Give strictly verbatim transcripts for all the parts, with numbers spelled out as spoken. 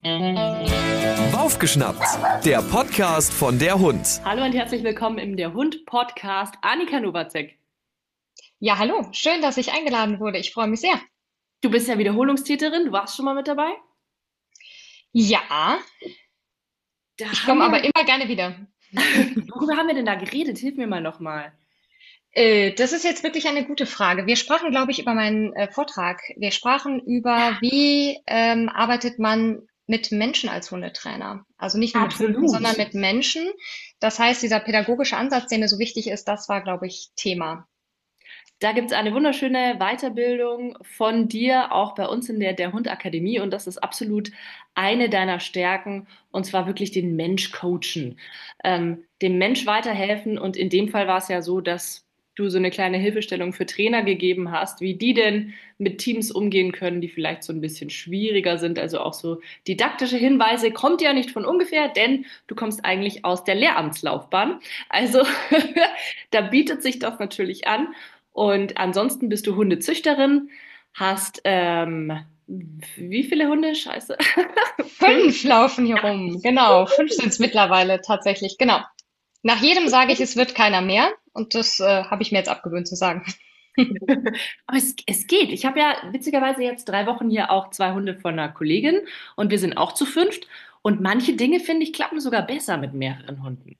Aufgeschnappt, der Podcast von der Hund. Hallo und herzlich willkommen im Der Hund Podcast. Annika Nowacek. Ja, hallo. Schön, dass ich eingeladen wurde. Ich freue mich sehr. Du bist ja Wiederholungstäterin, du warst schon mal mit dabei? Ja, Da ich haben komme aber wir, immer gerne wieder. worüber haben wir denn da geredet? Hilf mir mal nochmal. Äh, das ist jetzt wirklich eine gute Frage. Wir sprachen, glaube ich, über meinen äh, Vortrag. Wir sprachen über, wie ähm, arbeitet man mit Menschen als Hundetrainer. Also nicht nur mit Hunden, sondern Absolut. mit Menschen. Das heißt, dieser pädagogische Ansatz, der mir so wichtig ist, das war, glaube ich, Thema. Da gibt es eine wunderschöne Weiterbildung von dir, auch bei uns in der Der Hund Akademie. Und das ist absolut eine deiner Stärken, und zwar wirklich den Mensch coachen, ähm, dem Mensch weiterhelfen. Und in dem Fall war es ja so, dass du so eine kleine Hilfestellung für Trainer gegeben hast, wie die denn mit Teams umgehen können, die vielleicht so ein bisschen schwieriger sind. Also auch so didaktische Hinweise kommt ja nicht von ungefähr, denn du kommst eigentlich aus der Lehramtslaufbahn. Also da bietet sich das natürlich an. Und ansonsten bist du Hundezüchterin, hast ähm, wie viele Hunde? Scheiße. Fünf. Fünf laufen hier rum. Genau, fünf sind es mittlerweile tatsächlich. Genau. Nach jedem sage ich, es wird keiner mehr. Und das äh, habe ich mir jetzt abgewöhnt zu sagen. Aber es, es geht. Ich habe ja witzigerweise jetzt drei Wochen hier auch zwei Hunde von einer Kollegin und wir sind auch zu fünft. Und manche Dinge, finde ich, klappen sogar besser mit mehreren Hunden.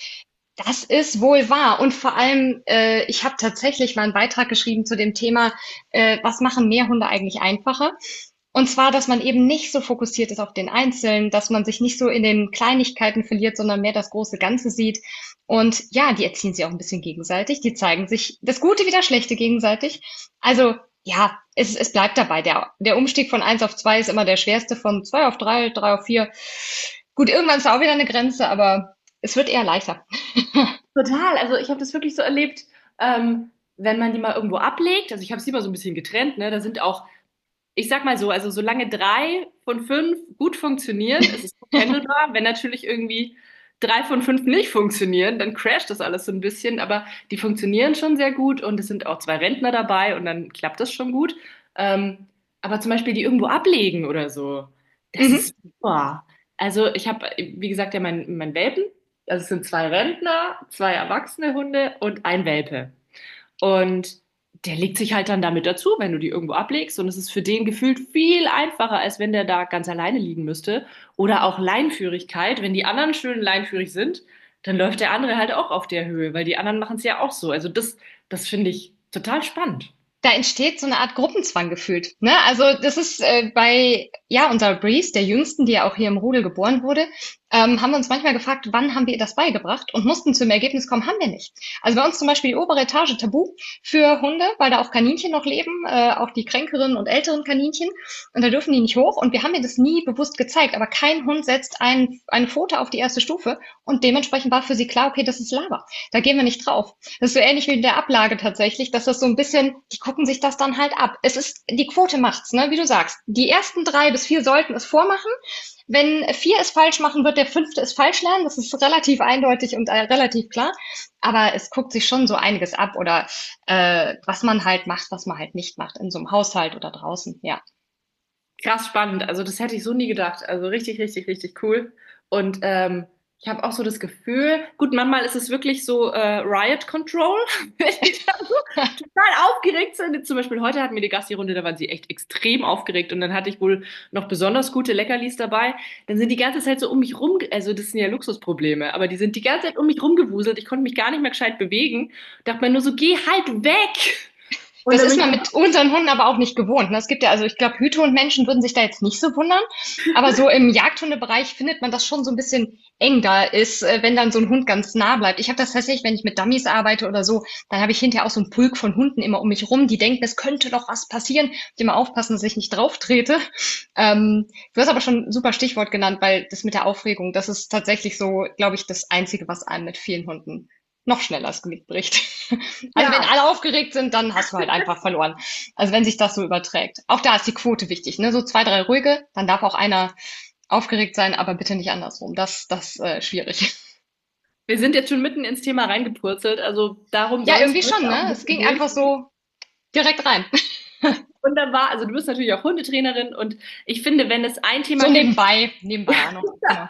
Das ist wohl wahr. Und vor allem, äh, ich habe tatsächlich mal einen Beitrag geschrieben zu dem Thema, äh, was machen Mehrhunde eigentlich einfacher? Und zwar, dass man eben nicht so fokussiert ist auf den Einzelnen, dass man sich nicht so in den Kleinigkeiten verliert, sondern mehr das große Ganze sieht. Und ja, die erziehen sich auch ein bisschen gegenseitig. Die zeigen sich das Gute wie das Schlechte gegenseitig. Also ja, es, es bleibt dabei. Der, der Umstieg von eins auf zwei ist immer der schwerste, von zwei auf drei, drei auf vier. Gut, irgendwann ist da auch wieder eine Grenze, aber es wird eher leichter. Total. Also ich habe das wirklich so erlebt, ähm, wenn man die mal irgendwo ablegt. Also ich habe sie immer so ein bisschen getrennt, ne? Da sind auch, ich sag mal so, also solange drei von fünf gut funktionieren, ist es handelbar. Wenn natürlich irgendwie drei von fünf nicht funktionieren, dann crasht das alles so ein bisschen. Aber die funktionieren schon sehr gut und es sind auch zwei Rentner dabei und dann klappt das schon gut. Ähm, aber zum Beispiel die irgendwo ablegen oder so, das Mhm. ist super. Also ich habe, wie gesagt, ja mein, mein Welpen. Also es sind zwei Rentner, zwei erwachsene Hunde und ein Welpe. Und der legt sich halt dann damit dazu, wenn du die irgendwo ablegst. Und es ist für den gefühlt viel einfacher, als wenn der da ganz alleine liegen müsste. Oder auch Leinführigkeit. Wenn die anderen schön leinführig sind, dann läuft der andere halt auch auf der Höhe, weil die anderen machen es ja auch so. Also das, das finde ich total spannend. Da entsteht so eine Art Gruppenzwang gefühlt. Ne? Also das ist äh, bei ja unserer Breeze, der Jüngsten, die ja auch hier im Rudel geboren wurde, ähm, haben wir uns manchmal gefragt, wann haben wir ihr das beigebracht und mussten zum Ergebnis kommen, haben wir nicht. Also bei uns zum Beispiel die obere Etage tabu für Hunde, weil da auch Kaninchen noch leben, äh, auch die kränkeren und älteren Kaninchen und da dürfen die nicht hoch und wir haben ihr das nie bewusst gezeigt, aber kein Hund setzt ein, eine Pfote auf die erste Stufe und dementsprechend war für sie klar, okay, das ist Lava, da gehen wir nicht drauf. Das ist so ähnlich wie in der Ablage tatsächlich, dass das so ein bisschen, die gucken sich das dann halt ab. Es ist, die Quote macht's, ne, wie du sagst. Die ersten drei bis vier sollten es vormachen. Wenn vier es falsch machen, wird der fünfte es falsch lernen. Das ist relativ eindeutig und äh, relativ klar. Aber es guckt sich schon so einiges ab oder äh, was man halt macht, was man halt nicht macht in so einem Haushalt oder draußen. Ja. Krass spannend. Also das hätte ich so nie gedacht. Also richtig, richtig, richtig cool. Und ähm, ich habe auch so das Gefühl, gut, manchmal ist es wirklich so äh, Riot Control, wenn die dann so total aufgeregt sind. Zum Beispiel heute hatten wir die Gassi-Runde, da waren sie echt extrem aufgeregt und dann hatte ich wohl noch besonders gute Leckerlis dabei. Dann sind die ganze Zeit so um mich rum, also das sind ja Luxusprobleme, aber die sind die ganze Zeit um mich rumgewuselt. Ich konnte mich gar nicht mehr gescheit bewegen. Dachte mir nur so, geh halt weg! Und Das dann ist bin ich man mit unseren Hunden aber auch nicht gewohnt. Ne? Es gibt ja, also ich glaube, Hütehundmenschen würden sich da jetzt nicht so wundern. Aber so im Jagdhundebereich findet man das schon so ein bisschen eng da ist, äh, wenn dann so ein Hund ganz nah bleibt. Ich habe das tatsächlich, wenn ich mit Dummies arbeite oder so, dann habe ich hinterher auch so einen Pulk von Hunden immer um mich rum, die denken, es könnte doch was passieren. Ich immer aufpassen, dass ich nicht drauf trete. Ähm, du hast aber schon ein super Stichwort genannt, weil das mit der Aufregung, das ist tatsächlich so, glaube ich, das Einzige, was einem mit vielen Hunden noch schneller das Genick bricht. Also wenn ja. alle aufgeregt sind, dann hast du halt einfach verloren. Also wenn sich das so überträgt. Auch da ist die Quote wichtig, ne? So zwei, drei ruhige, dann darf auch einer aufgeregt sein, aber bitte nicht andersrum. Das, das äh, schwierig. Wir sind jetzt schon mitten ins Thema reingepurzelt, also darum Ja, soll es irgendwie heute schon, auch ne? ein Es bisschen ging gehen. einfach so direkt rein. Wunderbar. Also du bist natürlich auch Hundetrainerin und ich finde, wenn es ein Thema So gibt, nebenbei, nebenbei auch noch. Genau.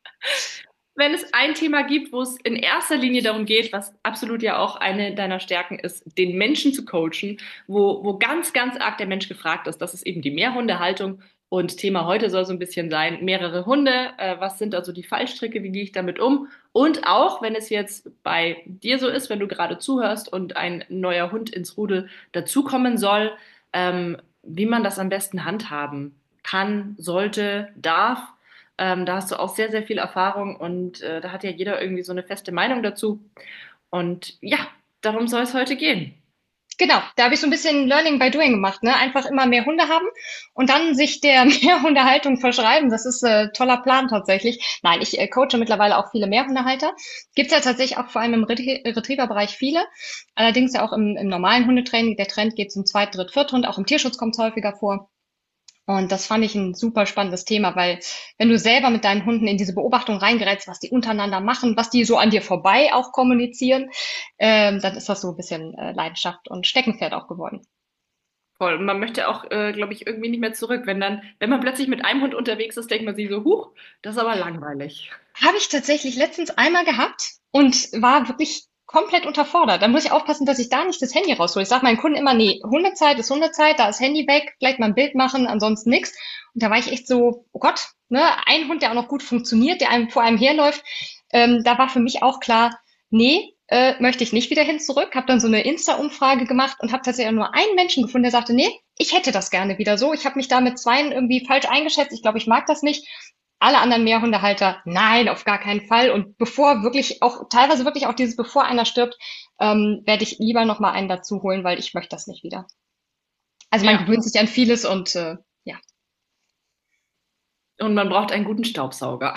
wenn es ein Thema gibt, wo es in erster Linie darum geht, was absolut ja auch eine deiner Stärken ist, den Menschen zu coachen, wo, wo ganz, ganz arg der Mensch gefragt ist, das ist eben die Mehrhundehaltung. Und Thema heute soll so ein bisschen sein, mehrere Hunde, äh, was sind also die Fallstricke, wie gehe ich damit um? Und auch, wenn es jetzt bei dir so ist, wenn du gerade zuhörst und ein neuer Hund ins Rudel dazukommen soll, ähm, wie man das am besten handhaben kann, sollte, darf. Ähm, da hast du auch sehr, sehr viel Erfahrung und äh, da hat ja jeder irgendwie so eine feste Meinung dazu. Und ja, darum soll es heute gehen. Genau, da habe ich so ein bisschen Learning by Doing gemacht, ne? Einfach immer mehr Hunde haben und dann sich der Mehrhundehaltung verschreiben. Das ist ein äh, toller Plan tatsächlich. Nein, ich äh, coache mittlerweile auch viele Mehrhundehalter. Gibt's ja tatsächlich auch vor allem im Ret- Retriever-Bereich viele. Allerdings ja auch im, im normalen Hundetraining. Der Trend geht zum Zweit-, Dritt-, Vierthund. Auch im Tierschutz kommt es häufiger vor. Und das fand ich ein super spannendes Thema, weil wenn du selber mit deinen Hunden in diese Beobachtung reingerätst, was die untereinander machen, was die so an dir vorbei auch kommunizieren, ähm, dann ist das so ein bisschen äh, Leidenschaft und Steckenpferd auch geworden. Voll. Und man möchte auch, äh, glaube ich, irgendwie nicht mehr zurück. Wenn dann, wenn man plötzlich mit einem Hund unterwegs ist, denkt man sich so, huch, das ist aber langweilig. Habe ich tatsächlich letztens einmal gehabt und war wirklich komplett unterfordert. Da muss ich aufpassen, dass ich da nicht das Handy raushole. Ich sage meinen Kunden immer, nee, Hundezeit ist Hundezeit, da ist Handy weg, vielleicht mal ein Bild machen, ansonsten nichts. Und da war ich echt so, oh Gott, ne, ein Hund, der auch noch gut funktioniert, der einem vor einem herläuft, ähm, da war für mich auch klar, nee, äh, möchte ich nicht wieder hin zurück. Habe dann so eine Insta-Umfrage gemacht und habe tatsächlich nur einen Menschen gefunden, der sagte, nee, ich hätte das gerne wieder so. Ich habe mich da mit zweien irgendwie falsch eingeschätzt. Ich glaube, ich mag das nicht. Alle anderen Mehrhundehalter, nein, auf gar keinen Fall. Und bevor wirklich auch, teilweise wirklich auch dieses, bevor einer stirbt, ähm, werde ich lieber noch mal einen dazu holen, weil ich möchte das nicht wieder. Also man Ja. gewöhnt sich an vieles und äh, ja. Und man braucht einen guten Staubsauger.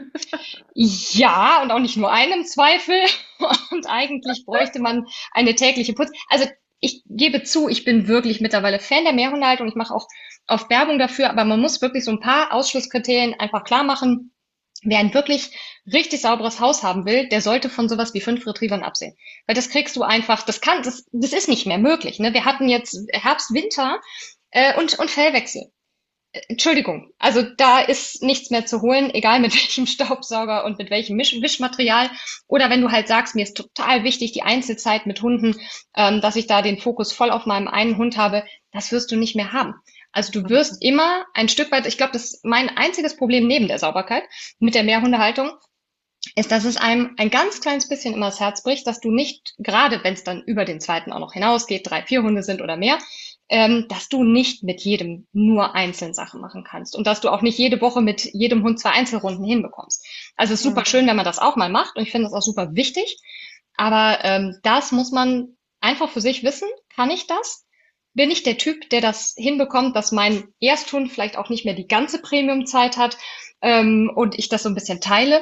Ja, und auch nicht nur einen im Zweifel. Und eigentlich bräuchte man eine tägliche Putz. Also ich gebe zu, ich bin wirklich mittlerweile Fan der Mehrhundehaltung. Ich mache auch oft Werbung dafür, aber man muss wirklich so ein paar Ausschlusskriterien einfach klar machen. Wer ein wirklich richtig sauberes Haus haben will, der sollte von sowas wie fünf Retrievern absehen. Weil das kriegst du einfach, das kann, das, das ist nicht mehr möglich. Ne? Wir hatten jetzt Herbst, Winter äh, und, und Fellwechsel. Entschuldigung, also da ist nichts mehr zu holen, egal mit welchem Staubsauger und mit welchem Misch Wischmaterial. Oder wenn du halt sagst, mir ist total wichtig die Einzelzeit mit Hunden, ähm, dass ich da den Fokus voll auf meinem einen Hund habe, das wirst du nicht mehr haben. Also du wirst immer ein Stück weit, ich glaube, das ist mein einziges Problem neben der Sauberkeit mit der Mehrhundehaltung, ist, dass es einem ein ganz kleines bisschen immer das Herz bricht, dass du nicht, gerade wenn es dann über den zweiten auch noch hinausgeht, drei, vier Hunde sind oder mehr, ähm, dass du nicht mit jedem nur einzeln Sachen machen kannst und dass du auch nicht jede Woche mit jedem Hund zwei Einzelrunden hinbekommst. Also es ist super schön, wenn man das auch mal macht und ich finde das auch super wichtig, aber ähm, das muss man einfach für sich wissen. Kann ich das? Bin ich der Typ, der das hinbekommt, dass mein Ersthund vielleicht auch nicht mehr die ganze Premium-Zeit hat ähm, und ich das so ein bisschen teile?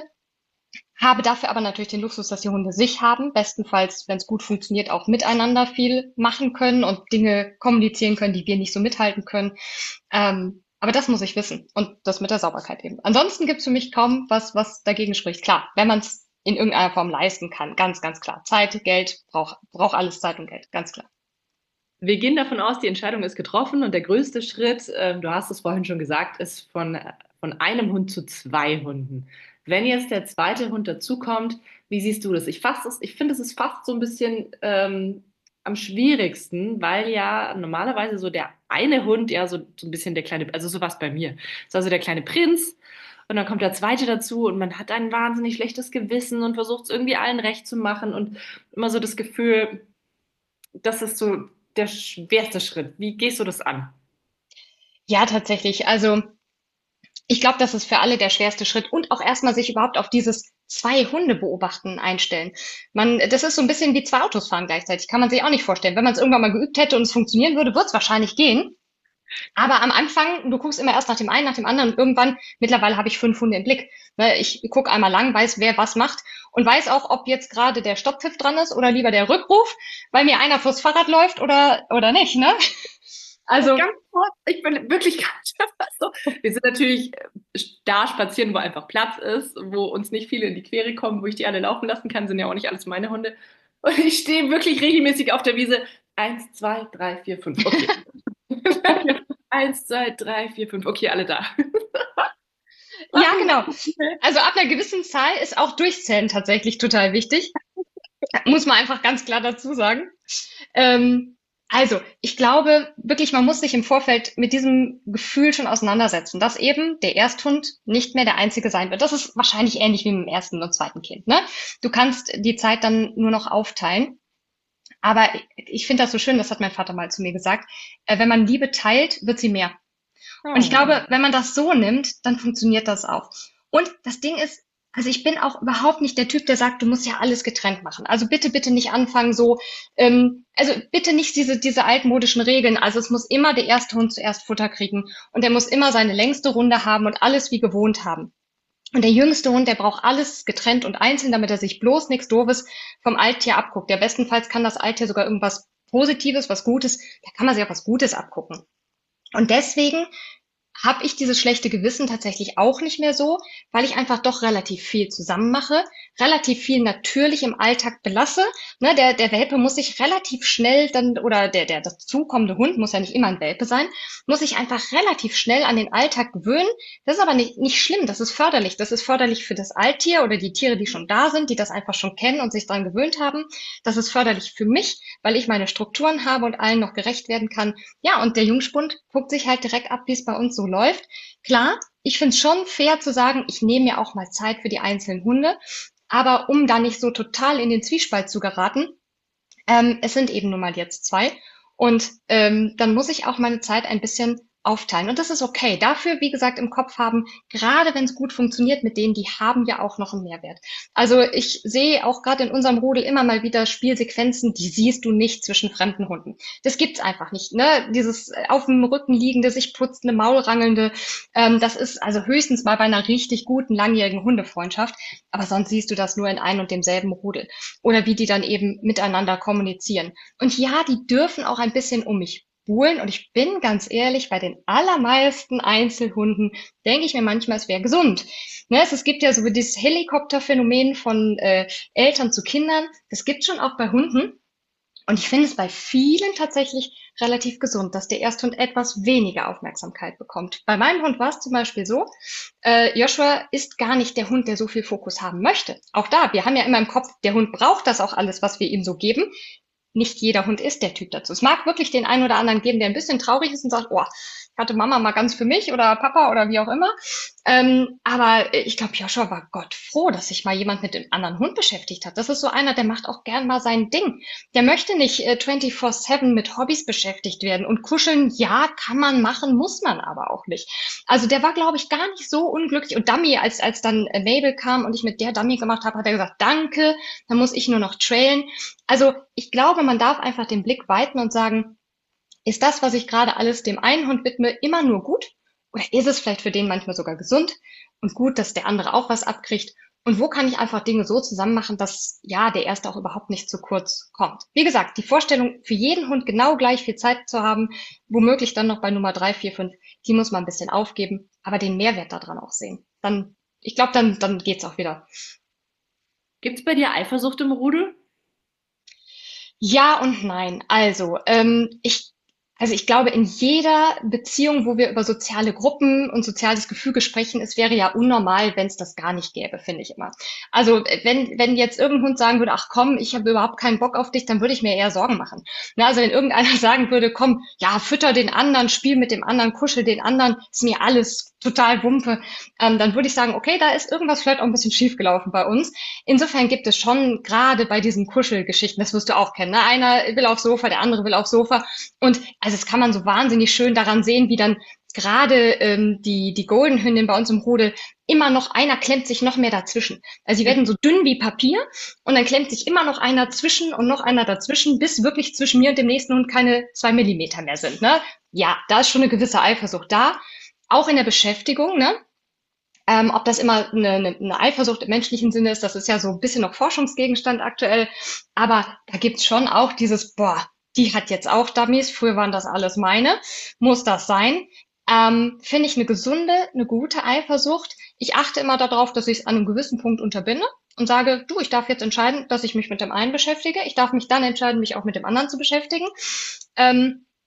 Habe dafür aber natürlich den Luxus, dass die Hunde sich haben, bestenfalls, wenn es gut funktioniert, auch miteinander viel machen können und Dinge kommunizieren können, die wir nicht so mithalten können. Ähm, aber das muss ich wissen und das mit der Sauberkeit eben. Ansonsten gibt es für mich kaum was, was dagegen spricht. Klar, wenn man es in irgendeiner Form leisten kann, ganz, ganz klar. Zeit, Geld, braucht braucht alles Zeit und Geld, ganz klar. Wir gehen davon aus, die Entscheidung ist getroffen und der größte Schritt, äh, du hast es vorhin schon gesagt, ist von, von einem Hund zu zwei Hunden. Wenn jetzt der zweite Hund dazukommt, wie siehst du das? Ich, fass es- ich finde, es ist fast so ein bisschen ähm, am schwierigsten, weil ja normalerweise so der eine Hund ja so, so ein bisschen der kleine, also so was bei mir, ist also der kleine Prinz und dann kommt der zweite dazu und man hat ein wahnsinnig schlechtes Gewissen und versucht es irgendwie allen recht zu machen und immer so das Gefühl, das ist so der schwerste Schritt. Wie gehst du das an? Ja, tatsächlich. Also ich glaube, das ist für alle der schwerste Schritt und auch erstmal sich überhaupt auf dieses zwei Hunde beobachten einstellen. Man, das ist so ein bisschen wie zwei Autos fahren gleichzeitig. Kann man sich auch nicht vorstellen. Wenn man es irgendwann mal geübt hätte und es funktionieren würde, wird es wahrscheinlich gehen. Aber am Anfang, du guckst immer erst nach dem einen, nach dem anderen und irgendwann, mittlerweile habe ich fünf Hunde im Blick. Ne, ich gucke einmal lang, weiß, wer was macht und weiß auch, ob jetzt gerade der Stopppfiff dran ist oder lieber der Rückruf, weil mir einer fürs Fahrrad läuft oder, oder nicht, ne? Also, Ganz kurz, ich bin wirklich ganz so. Wir sind natürlich da spazieren, wo einfach Platz ist, wo uns nicht viele in die Quere kommen, wo ich die alle laufen lassen kann, sind ja auch nicht alles meine Hunde. Und ich stehe wirklich regelmäßig auf der Wiese. Eins, zwei, drei, vier, fünf. Okay. Eins, zwei, drei, vier, fünf. Okay, alle da. Ja, genau. Also ab einer gewissen Zahl ist auch Durchzählen tatsächlich total wichtig. Muss man einfach ganz klar dazu sagen. Ähm, also, ich glaube wirklich, man muss sich im Vorfeld mit diesem Gefühl schon auseinandersetzen, dass eben der Ersthund nicht mehr der einzige sein wird. Das ist wahrscheinlich ähnlich wie mit dem ersten und zweiten Kind, ne? Du kannst die Zeit dann nur noch aufteilen. Aber ich finde das so schön, das hat mein Vater mal zu mir gesagt, äh, wenn man Liebe teilt, wird sie mehr. Und ich Oh. glaube, wenn man das so nimmt, dann funktioniert das auch. Und das Ding ist, also ich bin auch überhaupt nicht der Typ, der sagt, du musst ja alles getrennt machen. Also bitte, bitte nicht anfangen so, ähm, also bitte nicht diese, diese altmodischen Regeln. Also es muss immer der erste Hund zuerst Futter kriegen und er muss immer seine längste Runde haben und alles wie gewohnt haben. Und der jüngste Hund, der braucht alles getrennt und einzeln, damit er sich bloß nichts Doofes vom Alttier abguckt. Ja, bestenfalls kann das Alttier sogar irgendwas Positives, was Gutes, da kann man sich auch was Gutes abgucken. Und deswegen habe ich dieses schlechte Gewissen tatsächlich auch nicht mehr so, weil ich einfach doch relativ viel zusammen mache, relativ viel natürlich im Alltag belasse. Ne, der, der Welpe muss sich relativ schnell dann, oder der, der dazukommende Hund muss ja nicht immer ein Welpe sein, muss sich einfach relativ schnell an den Alltag gewöhnen. Das ist aber nicht, nicht schlimm, das ist förderlich. Das ist förderlich für das Alttier oder die Tiere, die schon da sind, die das einfach schon kennen und sich daran gewöhnt haben. Das ist förderlich für mich, weil ich meine Strukturen habe und allen noch gerecht werden kann. Ja, und der Jungspund guckt sich halt direkt ab, wie es bei uns so läuft. Klar, ich finde es schon fair zu sagen, ich nehme mir auch mal Zeit für die einzelnen Hunde, aber um da nicht so total in den Zwiespalt zu geraten, ähm, es sind eben nun mal jetzt zwei und ähm, dann muss ich auch meine Zeit ein bisschen aufteilen. Und das ist okay. Dafür, wie gesagt, im Kopf haben, gerade wenn es gut funktioniert mit denen, die haben ja auch noch einen Mehrwert. Also ich sehe auch gerade in unserem Rudel immer mal wieder Spielsequenzen, die siehst du nicht zwischen fremden Hunden. Das gibt's einfach nicht. Ne? Dieses auf dem Rücken liegende, sich putzende, Maulrangelnde, ähm, das ist also höchstens mal bei einer richtig guten, langjährigen Hundefreundschaft. Aber sonst siehst du das nur in ein und demselben Rudel. Oder wie die dann eben miteinander kommunizieren. Und ja, die dürfen auch ein bisschen um mich buhlen. Und ich bin ganz ehrlich, bei den allermeisten Einzelhunden denke ich mir manchmal, es wäre gesund. Ne, es, es gibt ja so dieses Helikopterphänomen von äh, Eltern zu Kindern. Das gibt schon auch bei Hunden. Und ich finde es bei vielen tatsächlich relativ gesund, dass der Ersthund etwas weniger Aufmerksamkeit bekommt. Bei meinem Hund war es zum Beispiel so, äh, Joshua ist gar nicht der Hund, der so viel Fokus haben möchte. Auch da, wir haben ja immer im Kopf, der Hund braucht das auch alles, was wir ihm so geben. Nicht jeder Hund ist der Typ dazu. Es mag wirklich den einen oder anderen geben, der ein bisschen traurig ist und sagt, oh, ich hatte Mama mal ganz für mich oder Papa oder wie auch immer. Ähm, aber ich glaube, Joshua war Gott froh, dass sich mal jemand mit dem anderen Hund beschäftigt hat. Das ist so einer, der macht auch gern mal sein Ding. Der möchte nicht äh, vierundzwanzig sieben mit Hobbys beschäftigt werden. Und kuscheln, ja, kann man machen, muss man aber auch nicht. Also der war, glaube ich, gar nicht so unglücklich. Und Dummy, als, als dann äh, Mabel kam und ich mit der Dummy gemacht habe, hat er gesagt, danke, dann muss ich nur noch trailen. Also ich glaube, man darf einfach den Blick weiten und sagen, ist das, was ich gerade alles dem einen Hund widme, immer nur gut? Oder ist es vielleicht für den manchmal sogar gesund und gut, dass der andere auch was abkriegt? Und wo kann ich einfach Dinge so zusammen machen, dass ja der erste auch überhaupt nicht zu kurz kommt? Wie gesagt, die Vorstellung, für jeden Hund genau gleich viel Zeit zu haben, womöglich dann noch bei Nummer drei, vier, fünf, die muss man ein bisschen aufgeben, aber den Mehrwert daran auch sehen. Dann, ich glaube, dann, dann geht's auch wieder. Gibt es bei dir Eifersucht im Rudel? Ja und nein. Also, ähm, ich, also ich glaube, in jeder Beziehung, wo wir über soziale Gruppen und soziales Gefüge sprechen, es wäre ja unnormal, wenn es das gar nicht gäbe, finde ich immer. Also, äh, wenn, wenn jetzt irgendein Hund sagen würde, ach komm, ich habe überhaupt keinen Bock auf dich, dann würde ich mir eher Sorgen machen. Na, also wenn irgendeiner sagen würde, komm, ja, fütter den anderen, spiel mit dem anderen, kuschel den anderen, ist mir alles total Wumpe, ähm, dann würde ich sagen, okay, da ist irgendwas vielleicht auch ein bisschen schief gelaufen bei uns. Insofern gibt es schon gerade bei diesen Kuschelgeschichten, das wirst du auch kennen, ne? Einer will aufs Sofa, der andere will aufs Sofa. Und also es kann man so wahnsinnig schön daran sehen, wie dann gerade ähm, die, die Golden Hündin bei uns im Rudel immer noch einer klemmt sich noch mehr dazwischen. Also sie werden so dünn wie Papier und dann klemmt sich immer noch einer zwischen und noch einer dazwischen, bis wirklich zwischen mir und dem nächsten Hund keine zwei Millimeter mehr sind. Ne? Ja, da ist schon eine gewisse Eifersucht da. Auch in der Beschäftigung, ne? Ähm, ob das immer eine, eine, eine Eifersucht im menschlichen Sinne ist, das ist ja so ein bisschen noch Forschungsgegenstand aktuell. Aber da gibt's schon auch dieses, boah, die hat jetzt auch Dummies, früher waren das alles meine, muss das sein? Ähm, finde ich eine gesunde, eine gute Eifersucht. Ich achte immer darauf, dass ich es an einem gewissen Punkt unterbinde und sage, du, ich darf jetzt entscheiden, dass ich mich mit dem einen beschäftige. Ich darf mich dann entscheiden, mich auch mit dem anderen zu beschäftigen. Ähm,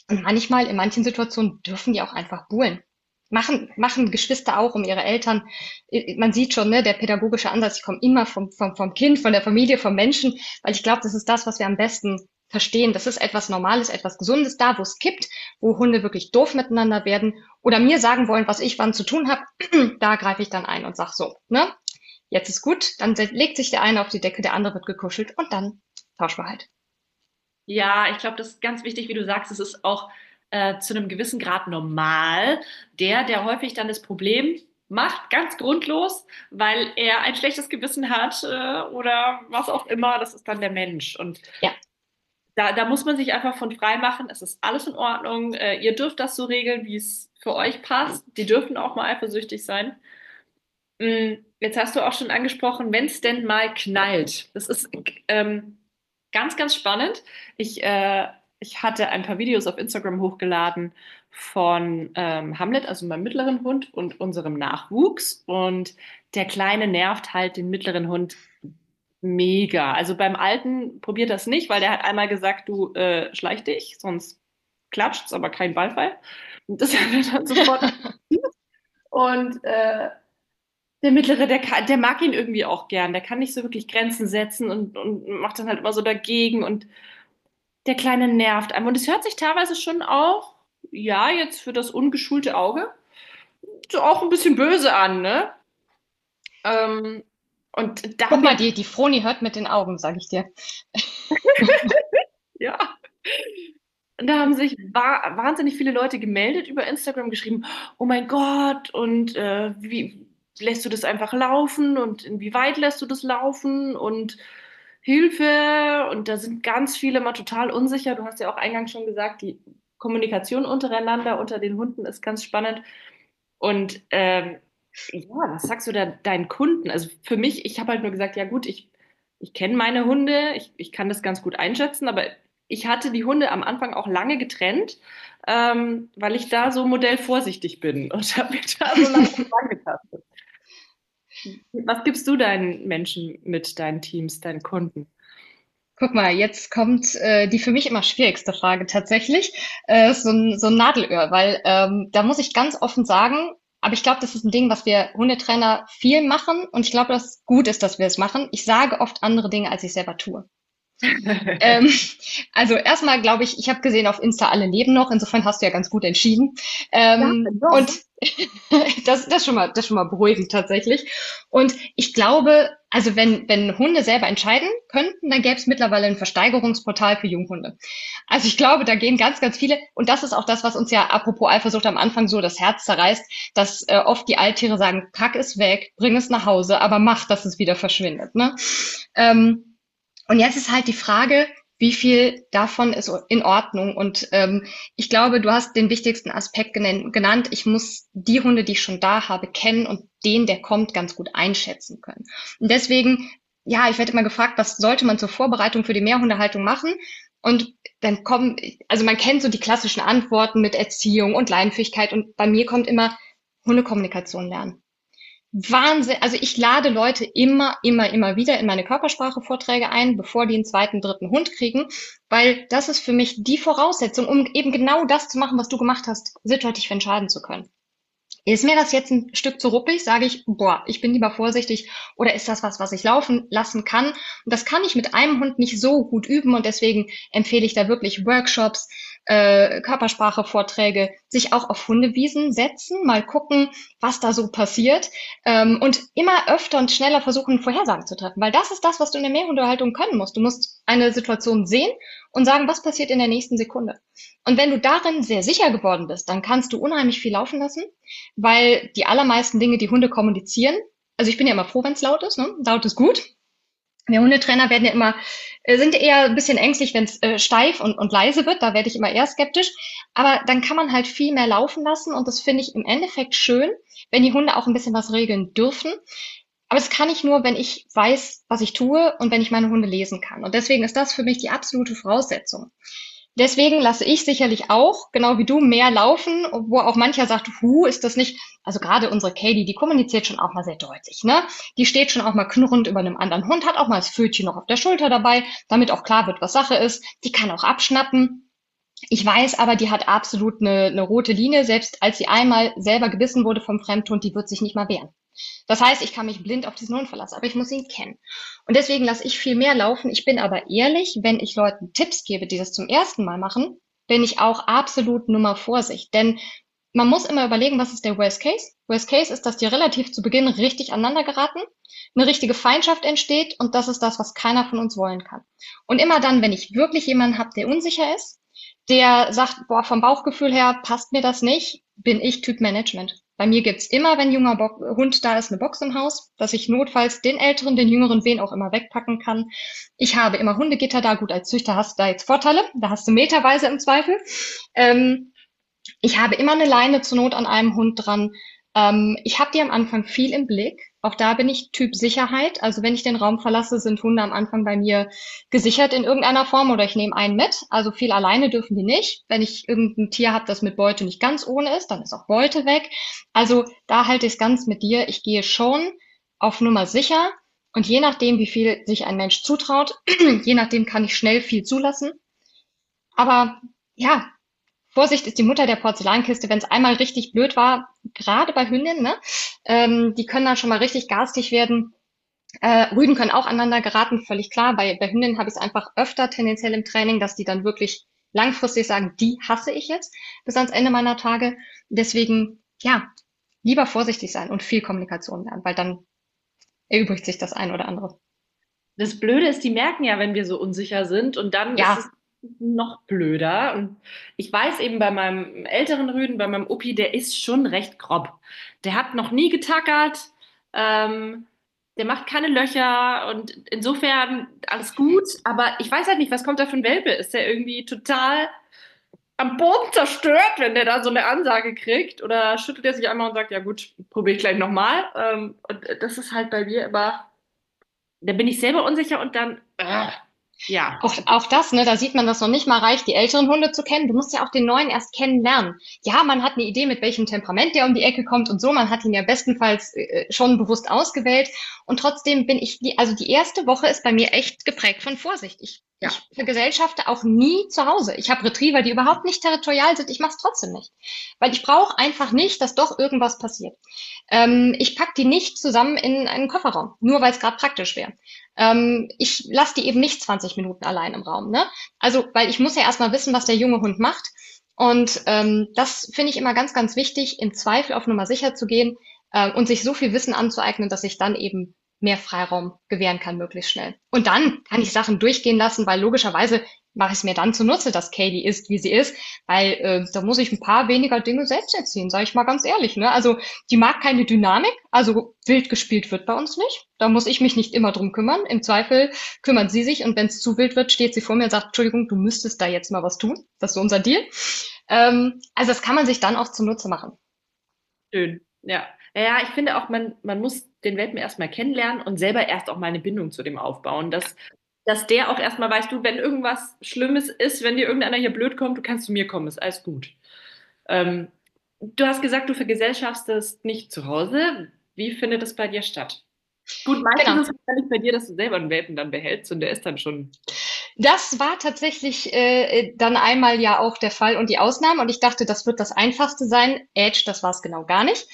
Und manchmal, in manchen Situationen, dürfen die auch einfach buhlen. Machen, machen Geschwister auch um ihre Eltern. Man sieht schon, ne, der pädagogische Ansatz, ich komme immer vom, vom, vom Kind, von der Familie, vom Menschen, weil ich glaube, das ist das, was wir am besten verstehen. Das ist etwas Normales, etwas Gesundes da, wo es kippt, wo Hunde wirklich doof miteinander werden oder mir sagen wollen, was ich wann zu tun habe. Da greife ich dann ein und sag so, ne, jetzt ist gut, dann legt sich der eine auf die Decke, der andere wird gekuschelt und dann tauschen wir halt. Ja, ich glaube, das ist ganz wichtig, wie du sagst, es ist auch äh, zu einem gewissen Grad normal. Der, der häufig dann das Problem macht, ganz grundlos, weil er ein schlechtes Gewissen hat äh, oder was auch immer, das ist dann der Mensch. Und Ja. da, da muss man sich einfach von frei machen. Es ist alles in Ordnung. Äh, ihr dürft das so regeln, wie es für euch passt. Die dürfen auch mal eifersüchtig sein. Mm, Jetzt hast du auch schon angesprochen, wenn es denn mal knallt. Das ist ähm, ganz, ganz spannend. Ich, äh, ich hatte ein paar Videos auf Instagram hochgeladen von ähm, Hamlet, also meinem mittleren Hund, und unserem Nachwuchs. Und der Kleine nervt halt den mittleren Hund mega. Also beim Alten probiert das nicht, weil der hat einmal gesagt, du äh, schleich dich, sonst klatscht's, aber kein Ballfall. Und das hat er dann sofort. Und äh, der Mittlere, der, kann, der mag ihn irgendwie auch gern. Der kann nicht so wirklich Grenzen setzen und, und macht dann halt immer so dagegen. Und der Kleine nervt einem. Und es hört sich teilweise schon auch, ja, jetzt für das ungeschulte Auge, so auch ein bisschen böse an, ne? Ähm, und da Guck haben mal, wir, die, die Froni hört mit den Augen, sage ich dir. ja, und da haben sich wa wahnsinnig viele Leute gemeldet über Instagram, geschrieben, oh mein Gott, und äh, wie lässt du das einfach laufen und inwieweit lässt du das laufen und Hilfe. Und da sind ganz viele mal total unsicher. Du hast ja auch eingangs schon gesagt, die Kommunikation untereinander, unter den Hunden ist ganz spannend. Und ähm, ja, was sagst du da deinen Kunden? Also für mich, ich habe halt nur gesagt, ja gut, ich, ich kenne meine Hunde, ich, ich kann das ganz gut einschätzen, aber ich hatte die Hunde am Anfang auch lange getrennt, ähm, weil ich da so modellvorsichtig bin und habe mich da so langsam angetastet. Was gibst du deinen Menschen mit, deinen Teams, deinen Kunden? Guck mal, jetzt kommt äh, die für mich immer schwierigste Frage tatsächlich. Äh, so ein, so ein Nadelöhr, weil ähm, da muss ich ganz offen sagen, aber ich glaube, das ist ein Ding, was wir Hundetrainer viel machen und ich glaube, dass es gut ist, dass wir es machen. Ich sage oft andere Dinge, als ich selber tue. Ähm, also erstmal glaube ich, ich habe gesehen, auf Insta alle leben noch, insofern hast du ja ganz gut entschieden. Ja, Ähm, doch. und das, das ist schon mal, das ist schon mal beruhigend tatsächlich. Und ich glaube, also wenn, wenn Hunde selber entscheiden könnten, dann gäbe es mittlerweile ein Versteigerungsportal für Junghunde. Also ich glaube, da gehen ganz, ganz viele, und das ist auch das, was uns ja apropos Eifersucht am Anfang so das Herz zerreißt, dass äh, oft die Alttiere sagen, pack es weg, bring es nach Hause, aber mach, dass es wieder verschwindet. Ne? Ähm, und jetzt ist halt die Frage, wie viel davon ist in Ordnung? Und ähm, ich glaube, du hast den wichtigsten Aspekt genen- genannt. Ich muss die Hunde, die ich schon da habe, kennen und den, der kommt, ganz gut einschätzen können. Und deswegen, ja, ich werde immer gefragt, was sollte man zur Vorbereitung für die Mehrhundehaltung machen? Und dann kommen, also man kennt so die klassischen Antworten mit Erziehung und Leinenführigkeit. Und bei mir kommt immer Hundekommunikation lernen. Wahnsinn. Also ich lade Leute immer, immer, immer wieder in meine Körpersprache-Vorträge ein, bevor die einen zweiten, dritten Hund kriegen, weil das ist für mich die Voraussetzung, um eben genau das zu machen, was du gemacht hast, situativ entscheiden zu können. Ist mir das jetzt ein Stück zu ruppig, sage ich, boah, ich bin lieber vorsichtig, oder ist das was, was ich laufen lassen kann? Und das kann ich mit einem Hund nicht so gut üben und deswegen empfehle ich da wirklich Workshops, äh, Körpersprache-Vorträge, sich auch auf Hundewiesen setzen, mal gucken, was da so passiert ähm, und immer öfter und schneller versuchen, Vorhersagen zu treffen, weil das ist das, was du in der Mehrhundehaltung können musst. Du musst eine Situation sehen und sagen, was passiert in der nächsten Sekunde. Und wenn du darin sehr sicher geworden bist, dann kannst du unheimlich viel laufen lassen, weil die allermeisten Dinge, die Hunde kommunizieren, also ich bin ja immer froh, wenn es laut ist, ne? Laut ist gut. Wir Hundetrainer werden ja immer, äh, sind eher ein bisschen ängstlich, wenn es äh, steif und, und leise wird, da werde ich immer eher skeptisch. Aber dann kann man halt viel mehr laufen lassen und das finde ich im Endeffekt schön, wenn die Hunde auch ein bisschen was regeln dürfen. Aber das kann ich nur, wenn ich weiß, was ich tue und wenn ich meine Hunde lesen kann. Und deswegen ist das für mich die absolute Voraussetzung. Deswegen lasse ich sicherlich auch, genau wie du, mehr laufen, wo auch mancher sagt, hu, ist das nicht, also gerade unsere Katie, die kommuniziert schon auch mal sehr deutlich, ne? Die steht schon auch mal knurrend über einem anderen Hund, hat auch mal das Pfötchen noch auf der Schulter dabei, damit auch klar wird, was Sache ist. Die kann auch abschnappen. Ich weiß aber, die hat absolut eine, eine rote Linie. Selbst als sie einmal selber gebissen wurde vom Fremdhund, die wird sich nicht mal wehren. Das heißt, ich kann mich blind auf diesen Hund verlassen, aber ich muss ihn kennen. Und deswegen lasse ich viel mehr laufen. Ich bin aber ehrlich, wenn ich Leuten Tipps gebe, die das zum ersten Mal machen, bin ich auch absolut Nummer Vorsicht. Denn man muss immer überlegen, was ist der Worst Case? Worst Case ist, dass die relativ zu Beginn richtig aneinander geraten, eine richtige Feindschaft entsteht und das ist das, was keiner von uns wollen kann. Und immer dann, wenn ich wirklich jemanden habe, der unsicher ist, der sagt, boah, vom Bauchgefühl her passt mir das nicht, bin ich Typ Management. Bei mir gibt's immer, wenn junger Bo Hund da ist, eine Box im Haus, dass ich notfalls den Älteren, den Jüngeren, wen auch immer wegpacken kann. Ich habe immer Hundegitter da. Gut, als Züchter hast du da jetzt Vorteile. Da hast du meterweise im Zweifel. Ähm, ich habe immer eine Leine zur Not an einem Hund dran. Ähm, ich habe die am Anfang viel im Blick. Auch da bin ich Typ Sicherheit. Also wenn ich den Raum verlasse, sind Hunde am Anfang bei mir gesichert in irgendeiner Form oder ich nehme einen mit. Also viel alleine dürfen die nicht. Wenn ich irgendein Tier habe, das mit Beute nicht ganz ohne ist, dann ist auch Beute weg. Also da halte ich es ganz mit dir. Ich gehe schon auf Nummer sicher. Und je nachdem, wie viel sich ein Mensch zutraut, je nachdem kann ich schnell viel zulassen. Aber ja, Vorsicht ist die Mutter der Porzellankiste, wenn es einmal richtig blöd war, gerade bei Hündinnen, ne? Ähm, die können dann schon mal richtig garstig werden. Äh, Rüden können auch aneinander geraten, völlig klar. Bei, bei Hündinnen habe ich es einfach öfter tendenziell im Training, dass die dann wirklich langfristig sagen, die hasse ich jetzt bis ans Ende meiner Tage. Deswegen, ja, lieber vorsichtig sein und viel Kommunikation lernen, weil dann erübrigt sich das ein oder andere. Das Blöde ist, die merken ja, wenn wir so unsicher sind und dann ist Ja, es noch blöder. Und ich weiß eben bei meinem älteren Rüden, bei meinem Uppi, der ist schon recht grob. Der hat noch nie getackert, ähm, der macht keine Löcher und insofern alles gut. Aber ich weiß halt nicht, was kommt da für ein Welpe? Ist der irgendwie total am Boden zerstört, wenn der da so eine Ansage kriegt? Oder schüttelt er sich einmal und sagt, ja gut, probiere ich gleich nochmal. Ähm, und das ist halt bei mir immer, da bin ich selber unsicher und dann, äh, ja. Auch, auch das, ne, da sieht man, dass noch nicht mal reicht, die älteren Hunde zu kennen. Du musst ja auch den neuen erst kennenlernen. Ja, man hat eine Idee, mit welchem Temperament der um die Ecke kommt und so. Man hat ihn ja bestenfalls äh, schon bewusst ausgewählt. Und trotzdem bin ich, die, also die erste Woche ist bei mir echt geprägt von Vorsicht. Ich, Ja. ich vergesellschafte auch nie zu Hause. Ich habe Retriever, die überhaupt nicht territorial sind. Ich mache es trotzdem nicht. Weil ich brauche einfach nicht, dass doch irgendwas passiert. Ähm, ich pack die nicht zusammen in einen Kofferraum, nur weil es gerade praktisch wäre. Ähm, ich lasse die eben nicht zwanzig Minuten allein im Raum, ne? Also, weil ich muss ja erstmal wissen, was der junge Hund macht. Und ähm, das finde ich immer ganz, ganz wichtig, im Zweifel auf Nummer sicher zu gehen äh, und sich so viel Wissen anzueignen, dass ich dann eben mehr Freiraum gewähren kann, möglichst schnell. Und dann kann ich Sachen durchgehen lassen, weil logischerweise mache ich es mir dann zunutze, dass Katie ist, wie sie ist, weil äh, da muss ich ein paar weniger Dinge selbst erziehen, sage ich mal ganz ehrlich. Ne? Also die mag keine Dynamik, also wild gespielt wird bei uns nicht. Da muss ich mich nicht immer drum kümmern. Im Zweifel kümmert sie sich und wenn es zu wild wird, steht sie vor mir und sagt, Entschuldigung, du müsstest da jetzt mal was tun. Das ist so unser Deal. Ähm, also das kann man sich dann auch zunutze machen. Schön, ja. Ja, ich finde auch, man, man muss den Welpen erstmal kennenlernen und selber erst auch mal eine Bindung zu dem aufbauen, dass, dass der auch erstmal weiß, du, wenn irgendwas Schlimmes ist, wenn dir irgendeiner hier blöd kommt, du kannst zu mir kommen, ist alles gut. Ähm, du hast gesagt, du vergesellschaftest nicht zu Hause. Wie findet das bei dir statt? Gut, meistens Genau. ist es wahrscheinlich bei dir, dass du selber einen Welpen dann behältst und der ist dann schon. Das war tatsächlich äh, dann einmal ja auch der Fall und die Ausnahme. Und ich dachte, das wird das Einfachste sein. Edge, das war es genau gar nicht.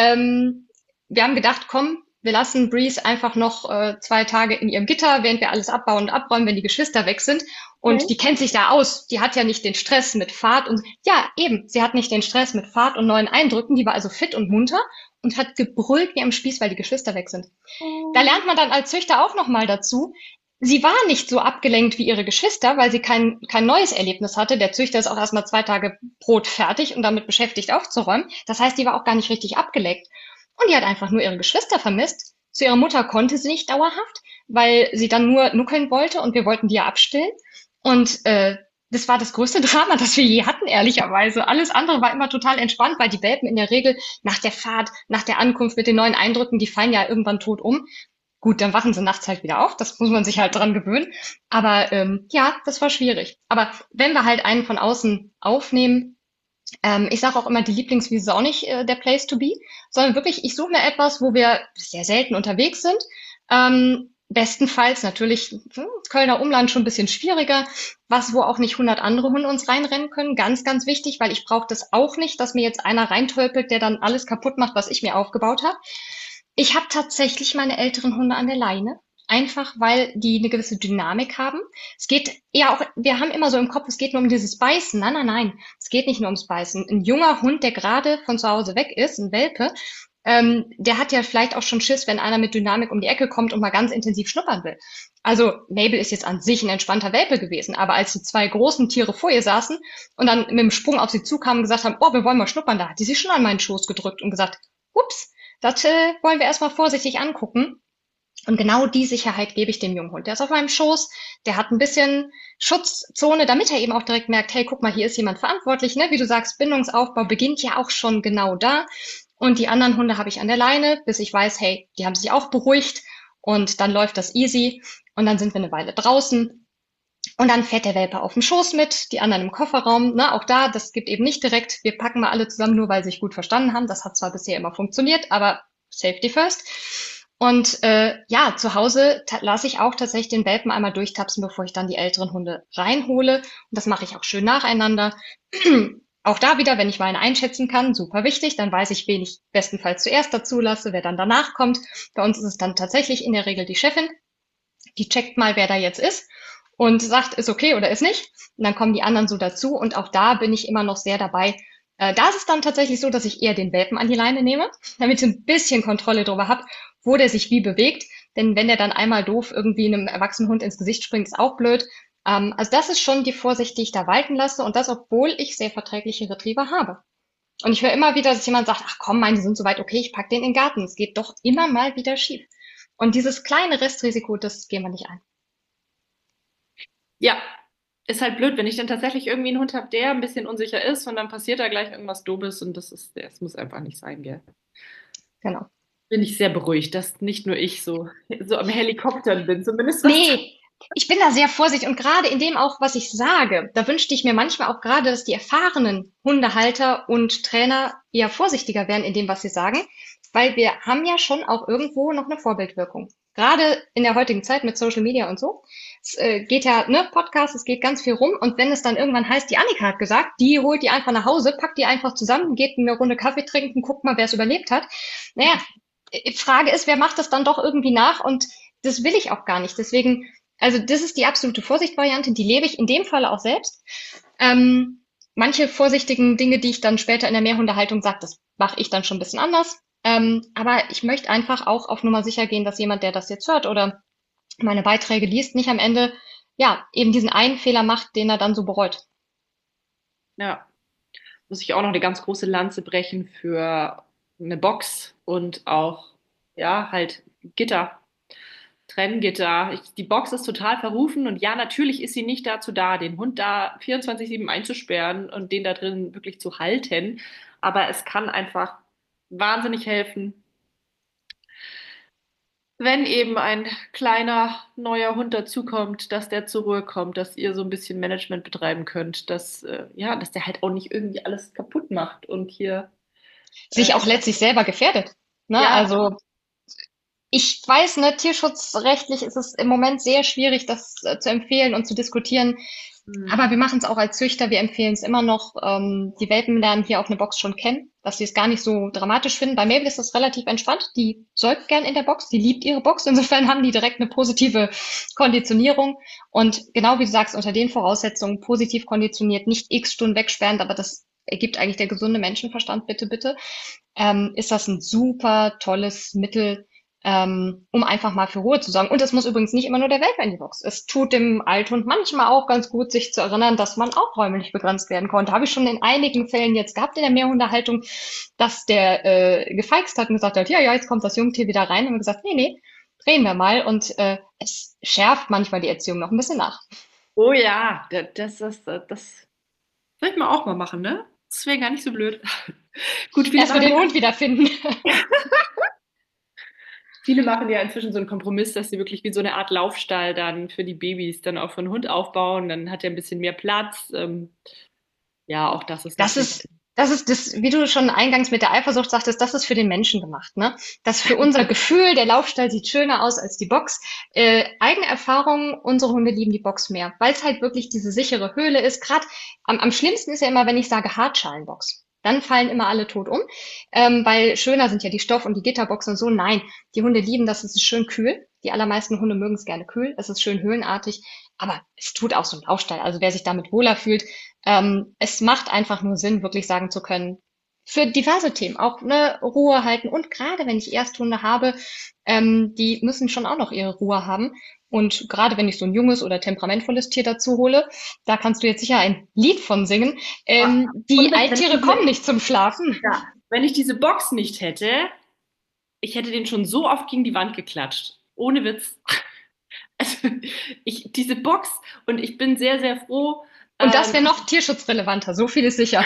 Ähm, wir haben gedacht, komm, wir lassen Breeze einfach noch äh, zwei Tage in ihrem Gitter, während wir alles abbauen und abräumen, wenn die Geschwister weg sind. Und Okay. die kennt sich da aus. Die hat ja nicht den Stress mit Fahrt und ja, eben, sie hat nicht den Stress mit Fahrt und neuen Eindrücken. Die war also fit und munter und hat gebrüllt wie am Spieß, weil die Geschwister weg sind. Da lernt man dann als Züchter auch noch mal dazu. Sie war nicht so abgelenkt wie ihre Geschwister, weil sie kein, kein neues Erlebnis hatte. Der Züchter ist auch erstmal zwei Tage Brot fertig und damit beschäftigt aufzuräumen. Das heißt, die war auch gar nicht richtig abgelenkt. Und die hat einfach nur ihre Geschwister vermisst. Zu ihrer Mutter konnte sie nicht dauerhaft, weil sie dann nur nuckeln wollte und wir wollten die ja abstillen. Und äh, das war das größte Drama, das wir je hatten, ehrlicherweise. Alles andere war immer total entspannt, weil die Welpen in der Regel nach der Fahrt, nach der Ankunft mit den neuen Eindrücken, die fallen ja irgendwann tot um. Gut, dann wachen sie nachts halt wieder auf. Das muss man sich halt dran gewöhnen. Aber ähm, ja, das war schwierig. Aber wenn wir halt einen von außen aufnehmen, ähm, ich sage auch immer, die Lieblingswiese ist auch nicht äh, der Place to be, sondern wirklich, ich suche mir etwas, wo wir sehr selten unterwegs sind, ähm, bestenfalls natürlich hm, Kölner Umland schon ein bisschen schwieriger, was wo auch nicht hundert andere Hunde uns reinrennen können. Ganz, ganz wichtig, weil ich brauche das auch nicht, dass mir jetzt einer reintölpelt, der dann alles kaputt macht, was ich mir aufgebaut habe. Ich habe tatsächlich meine älteren Hunde an der Leine. Einfach weil die eine gewisse Dynamik haben. Es geht ja auch, wir haben immer so im Kopf, es geht nur um dieses Beißen. Nein, nein, nein. Es geht nicht nur ums Beißen. Ein junger Hund, der gerade von zu Hause weg ist, ein Welpe, ähm, der hat ja vielleicht auch schon Schiss, wenn einer mit Dynamik um die Ecke kommt und mal ganz intensiv schnuppern will. Also Mabel ist jetzt an sich ein entspannter Welpe gewesen, aber als die zwei großen Tiere vor ihr saßen und dann mit dem Sprung auf sie zukamen und gesagt haben, oh, wir wollen mal schnuppern, da hat die sich schon an meinen Schoß gedrückt und gesagt, ups, das äh, wollen wir erstmal vorsichtig angucken. Und genau die Sicherheit gebe ich dem jungen Hund. Der ist auf meinem Schoß, der hat ein bisschen Schutzzone, damit er eben auch direkt merkt, hey, guck mal, hier ist jemand verantwortlich, ne? Wie du sagst, Bindungsaufbau beginnt ja auch schon genau da. Und die anderen Hunde habe ich an der Leine, bis ich weiß, hey, die haben sich auch beruhigt und dann läuft das easy und dann sind wir eine Weile draußen. Und dann fährt der Welpe auf dem Schoß mit, die anderen im Kofferraum. Ne? Auch da, das gibt eben nicht direkt, wir packen mal alle zusammen, nur weil sie sich gut verstanden haben. Das hat zwar bisher immer funktioniert, aber Safety first. Und äh, ja, zu Hause lasse ich auch tatsächlich den Welpen einmal durchtapsen, bevor ich dann die älteren Hunde reinhole. Und das mache ich auch schön nacheinander. Auch da wieder, wenn ich meine einschätzen kann, super wichtig, dann weiß ich, wen ich bestenfalls zuerst dazu lasse, wer dann danach kommt. Bei uns ist es dann tatsächlich in der Regel die Chefin, die checkt mal, wer da jetzt ist und sagt, ist okay oder ist nicht. Und dann kommen die anderen so dazu und auch da bin ich immer noch sehr dabei. Äh, da ist es dann tatsächlich so, dass ich eher den Welpen an die Leine nehme, damit ich ein bisschen Kontrolle darüber habe, wo der sich wie bewegt. Denn wenn der dann einmal doof irgendwie einem erwachsenen Hund ins Gesicht springt, ist auch blöd. Ähm, also das ist schon die Vorsicht, die ich da walten lasse und das, obwohl ich sehr verträgliche Retriever habe. Und ich höre immer wieder, dass jemand sagt, ach komm, meine, die sind so weit, okay, ich pack den in den Garten. Es geht doch immer mal wieder schief. Und dieses kleine Restrisiko, das gehen wir nicht ein. Ja, ist halt blöd, wenn ich dann tatsächlich irgendwie einen Hund habe, der ein bisschen unsicher ist und dann passiert da gleich irgendwas Doofes und das ist, das muss einfach nicht sein, gell? Genau. Bin ich sehr beruhigt, dass nicht nur ich so, so am Helikoptern bin, zumindest was. Nee, ich bin da sehr vorsichtig und gerade in dem auch, was ich sage, da wünschte ich mir manchmal auch gerade, dass die erfahrenen Hundehalter und Trainer eher vorsichtiger werden in dem, was sie sagen, weil wir haben ja schon auch irgendwo noch eine Vorbildwirkung. Gerade in der heutigen Zeit mit Social Media und so. Es äh, geht ja, ne, Podcast, es geht ganz viel rum und wenn es dann irgendwann heißt, die Annika hat gesagt, die holt die einfach nach Hause, packt die einfach zusammen, geht eine Runde Kaffee trinken, guckt mal, wer es überlebt hat. Naja, äh, Frage ist, wer macht das dann doch irgendwie nach und das will ich auch gar nicht. Deswegen, also das ist die absolute Vorsichtvariante, die lebe ich in dem Fall auch selbst. Ähm, manche vorsichtigen Dinge, die ich dann später in der Mehrhundehaltung sage, das mache ich dann schon ein bisschen anders. Ähm, aber ich möchte einfach auch auf Nummer sicher gehen, dass jemand, der das jetzt hört oder meine Beiträge liest, nicht am Ende, ja, eben diesen einen Fehler macht, den er dann so bereut. Ja, muss ich auch noch eine ganz große Lanze brechen für eine Box und auch, ja, halt Gitter, Trenngitter. Ich, die Box ist total verrufen und ja, natürlich ist sie nicht dazu da, den Hund da vierundzwanzig sieben einzusperren und den da drin wirklich zu halten, aber es kann einfach wahnsinnig helfen, wenn eben ein kleiner neuer Hund dazukommt, dass der zur Ruhe kommt, dass ihr so ein bisschen Management betreiben könnt, dass, äh, ja, dass der halt auch nicht irgendwie alles kaputt macht und hier, Sich äh, auch letztlich selber gefährdet. Ne? ja, Also ich weiß, ne, tierschutzrechtlich ist es im Moment sehr schwierig, das äh, zu empfehlen und zu diskutieren. hm, Aber wir machen es auch als Züchter. Wir empfehlen es immer noch. Ähm, die Welpen lernen hier auf eine Box schon kennen, dass sie es gar nicht so dramatisch finden. Bei Mabel ist das relativ entspannt. Die säugt gern in der Box. Die liebt ihre Box. Insofern haben die direkt eine positive Konditionierung. Und genau wie du sagst, unter den Voraussetzungen positiv konditioniert, nicht x Stunden wegsperrend, aber das ergibt eigentlich der gesunde Menschenverstand, bitte, bitte, ähm, ist das ein super tolles Mittel, ähm, um einfach mal für Ruhe zu sorgen. Und es muss übrigens nicht immer nur der Welpe in die Box. Es tut dem Althund manchmal auch ganz gut, sich zu erinnern, dass man auch räumlich begrenzt werden konnte. Habe ich schon in einigen Fällen jetzt gehabt in der Mehrhundehaltung, dass der äh, gefeixt hat und gesagt hat, ja, ja, jetzt kommt das Jungtier wieder rein. Und wir gesagt, nee, nee, drehen wir mal. Und äh, es schärft manchmal die Erziehung noch ein bisschen nach. oh ja, da- das ist, äh, das soll ich mal auch mal machen, ne? Das wäre gar nicht so blöd. Gut, viele Erstmal machen, den Hund wiederfinden. viele machen ja inzwischen so einen Kompromiss, dass sie wirklich wie so eine Art Laufstall dann für die Babys dann auch für einen Hund aufbauen. Dann hat er ein bisschen mehr Platz. Ähm, ja, auch das ist Das natürlich. ist Das ist das, wie du schon eingangs mit der Eifersucht sagtest, das ist für den Menschen gemacht, ne? Das für unser Gefühl, der Laufstall sieht schöner aus als die Box. Äh, eigene Erfahrung, unsere Hunde lieben die Box mehr, weil es halt wirklich diese sichere Höhle ist. Gerade am, am schlimmsten ist ja immer, wenn ich sage Hartschalenbox. Dann fallen immer alle tot um, ähm, weil schöner sind ja die Stoff- und die Gitterboxen und so. Nein, die Hunde lieben das, es ist schön kühl. Die allermeisten Hunde mögen es gerne kühl, es ist schön höhlenartig, aber es tut auch so ein Laufstall. Also wer sich damit wohler fühlt, ähm, es macht einfach nur Sinn, wirklich sagen zu können, für diverse Themen auch eine Ruhe halten. Und gerade wenn ich Ersthunde habe, ähm, die müssen schon auch noch ihre Ruhe haben. Und gerade wenn ich so ein junges oder temperamentvolles Tier dazu hole, da kannst du jetzt sicher ein Lied von singen. Ähm, die Alttiere kommen nicht zum Schlafen. Ja, wenn ich diese Box nicht hätte, ich hätte den schon so oft gegen die Wand geklatscht. Ohne Witz. Also ich, diese Box, und ich bin sehr, sehr froh. Und das wäre ähm, noch tierschutzrelevanter, so viel ist sicher.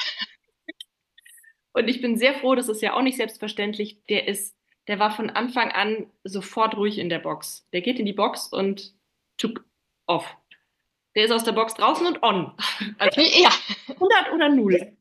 Und ich bin sehr froh, das ist ja auch nicht selbstverständlich. Der ist, der war von Anfang an sofort ruhig in der Box. Der geht in die Box und tschuk, off. Der ist aus der Box draußen und on. Also Ja, hundert oder null.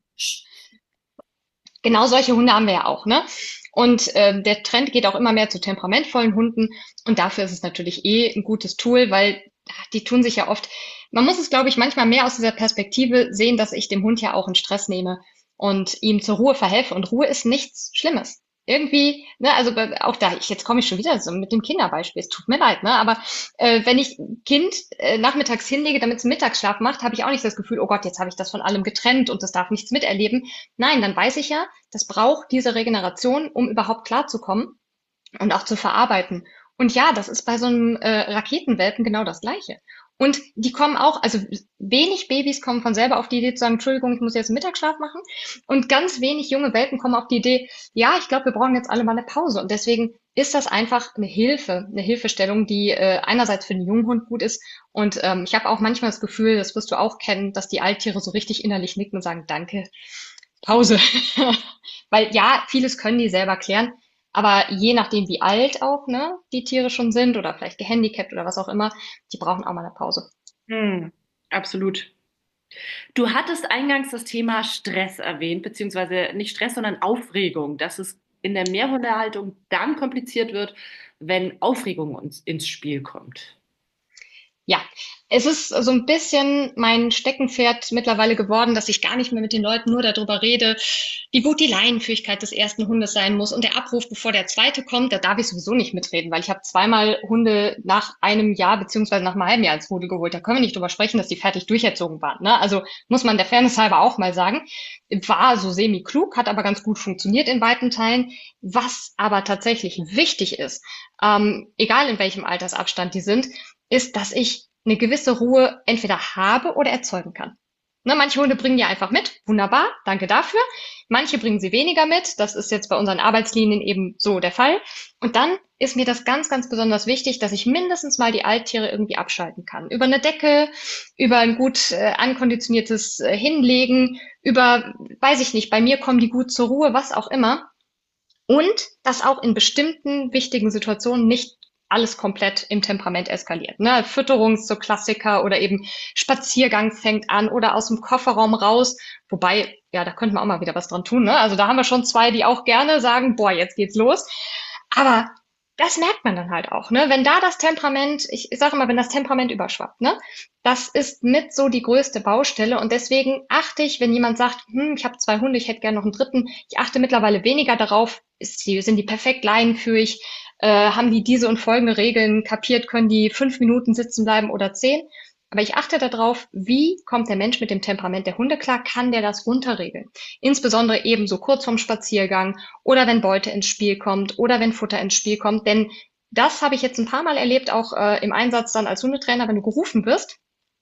genau solche Hunde haben wir ja auch, ne? Und ähm, der Trend geht auch immer mehr zu temperamentvollen Hunden. Und dafür ist es natürlich eh ein gutes Tool, weil ah, die tun sich ja oft, man muss es, glaube ich, manchmal mehr aus dieser Perspektive sehen, dass ich dem Hund ja auch einen Stress nehme und ihm zur Ruhe verhelfe. Und Ruhe ist nichts Schlimmes. Irgendwie, ne, also bei- auch da, ich, jetzt komme ich schon wieder so mit dem Kinderbeispiel, es tut mir leid, ne, aber äh, wenn ich ein Kind äh, nachmittags hinlege, damit es einen Mittagsschlaf macht, habe ich auch nicht das Gefühl, oh Gott, jetzt habe ich das von allem getrennt und das darf nichts miterleben. Nein, dann weiß ich ja, das braucht diese Regeneration, um überhaupt klarzukommen und auch zu verarbeiten. Und ja, das ist bei so einem äh, Raketenwelpen genau das Gleiche. Und die kommen auch, also wenig Babys kommen von selber auf die Idee zu sagen, Entschuldigung, ich muss jetzt einen Mittagsschlaf machen. Und ganz wenig junge Welpen kommen auf die Idee, ja, ich glaube, wir brauchen jetzt alle mal eine Pause. Und deswegen ist das einfach eine Hilfe, eine Hilfestellung, die äh, einerseits für den jungen Hund gut ist. Und ähm, ich habe auch manchmal das Gefühl, das wirst du auch kennen, dass die Alttiere so richtig innerlich nicken und sagen, danke, Pause. Weil ja, vieles können die selber klären, aber je nachdem, wie alt auch, ne, die Tiere schon sind oder vielleicht gehandicapt oder was auch immer, die brauchen auch mal eine Pause. Hm, absolut. Du hattest eingangs das Thema Stress erwähnt, beziehungsweise nicht Stress, sondern Aufregung, dass es in der Mehrhundehaltung dann kompliziert wird, wenn Aufregung uns ins Spiel kommt. Ja, es ist so ein bisschen mein Steckenpferd mittlerweile geworden, dass ich gar nicht mehr mit den Leuten nur darüber rede, wie gut die Leinenführigkeit des ersten Hundes sein muss und der Abruf, bevor der zweite kommt, da darf ich sowieso nicht mitreden, weil ich habe zweimal Hunde nach einem Jahr beziehungsweise nach einem halben Jahr ins Rudel geholt. Da können wir nicht drüber sprechen, dass die fertig durcherzogen waren. Ne? Also muss man der Fairness halber auch mal sagen, war so semi-klug, hat aber ganz gut funktioniert in weiten Teilen. Was aber tatsächlich wichtig ist, ähm, egal in welchem Altersabstand die sind, ist, dass ich eine gewisse Ruhe entweder habe oder erzeugen kann. Ne, manche Hunde bringen die einfach mit, wunderbar, danke dafür. Manche bringen sie weniger mit, das ist jetzt bei unseren Arbeitslinien eben so der Fall. Und dann ist mir das ganz, ganz besonders wichtig, dass ich mindestens mal die Alttiere irgendwie abschalten kann. Über eine Decke, über ein gut äh, ankonditioniertes äh, Hinlegen, über, weiß ich nicht, bei mir kommen die gut zur Ruhe, was auch immer. Und dass auch in bestimmten wichtigen Situationen nicht alles komplett im Temperament eskaliert. Ne? Fütterung ist so Klassiker oder eben Spaziergang fängt an oder aus dem Kofferraum raus. Wobei, ja, da könnte man auch mal wieder was dran tun. Ne? Also da haben wir schon zwei, die auch gerne sagen, boah, jetzt geht's los. Aber das merkt man dann halt auch, ne? Wenn da das Temperament, ich, ich sage immer, wenn das Temperament überschwappt, ne? Das ist mit so die größte Baustelle und deswegen achte ich, wenn jemand sagt, hm, ich habe zwei Hunde, ich hätte gerne noch einen dritten, ich achte mittlerweile weniger darauf, ist die, sind die perfekt leinenführig, äh, haben die diese und folgende Regeln kapiert, können die fünf Minuten sitzen bleiben oder zehn. Aber ich achte darauf, wie kommt der Mensch mit dem Temperament der Hunde klar, kann der das runterregeln? Insbesondere eben so kurz vorm Spaziergang oder wenn Beute ins Spiel kommt oder wenn Futter ins Spiel kommt. Denn das habe ich jetzt ein paar Mal erlebt, auch äh, im Einsatz dann als Hundetrainer, wenn du gerufen wirst.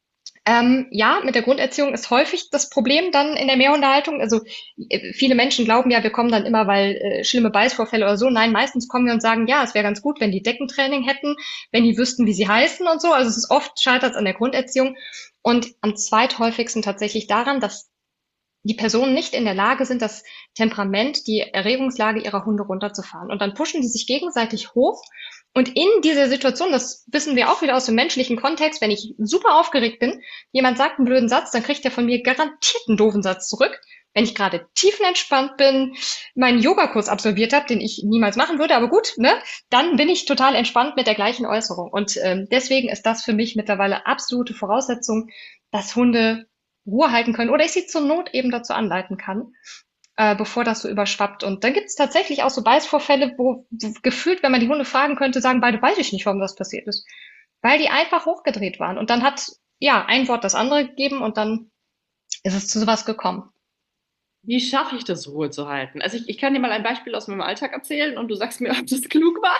Ähm, ja, mit der Grunderziehung ist häufig das Problem dann in der Mehrhundehaltung. Also äh, viele Menschen glauben ja, wir kommen dann immer, weil äh, schlimme Beißvorfälle oder so. Nein, meistens kommen wir und sagen, ja, es wäre ganz gut, wenn die Deckentraining hätten, wenn die wüssten, wie sie heißen und so. Also es ist oft scheitert es an der Grunderziehung und am zweithäufigsten tatsächlich daran, dass die Personen nicht in der Lage sind, das Temperament, die Erregungslage ihrer Hunde runterzufahren. Und dann pushen die sich gegenseitig hoch. Und in dieser Situation, das wissen wir auch wieder aus dem menschlichen Kontext, wenn ich super aufgeregt bin, jemand sagt einen blöden Satz, dann kriegt er von mir garantiert einen doofen Satz zurück. wenn ich gerade tiefenentspannt bin, meinen Yogakurs absolviert habe, den ich niemals machen würde, aber gut, ne, dann bin ich total entspannt mit der gleichen Äußerung. Und ähm, deswegen ist das für mich mittlerweile absolute Voraussetzung, dass Hunde Ruhe halten können oder ich sie zur Not eben dazu anleiten kann, äh, bevor das so überschwappt. Und dann gibt es tatsächlich auch so Beißvorfälle, wo, wo gefühlt, wenn man die Hunde fragen könnte, sagen beide, weiß ich nicht, warum das passiert ist. Weil die einfach hochgedreht waren. Und dann hat, ja, ein Wort das andere gegeben und dann ist es zu sowas gekommen. Wie schaffe ich das, Ruhe zu halten? Also ich, ich kann dir mal ein Beispiel aus meinem Alltag erzählen und du sagst mir, ob das klug war.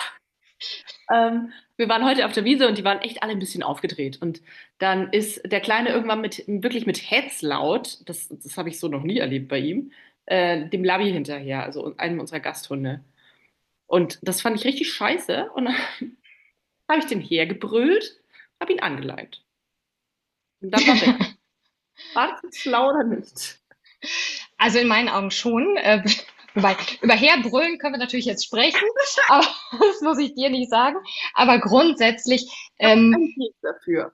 Ähm, wir waren heute auf der Wiese und die waren echt alle ein bisschen aufgedreht. Und dann ist der Kleine irgendwann mit wirklich mit Hetzlaut, das, das habe ich so noch nie erlebt bei ihm, äh, dem Labby hinterher, also einem unserer Gasthunde. Und das fand ich richtig scheiße. Und dann habe ich den hergebrüllt, habe ihn angeleint. Und dann war weg. War das jetzt schlau oder nicht? Also in meinen Augen schon. Äh, wobei, über herbrüllen können wir natürlich jetzt sprechen, aber das muss ich dir nicht sagen. Aber grundsätzlich, ähm, Ich habe nichts dafür.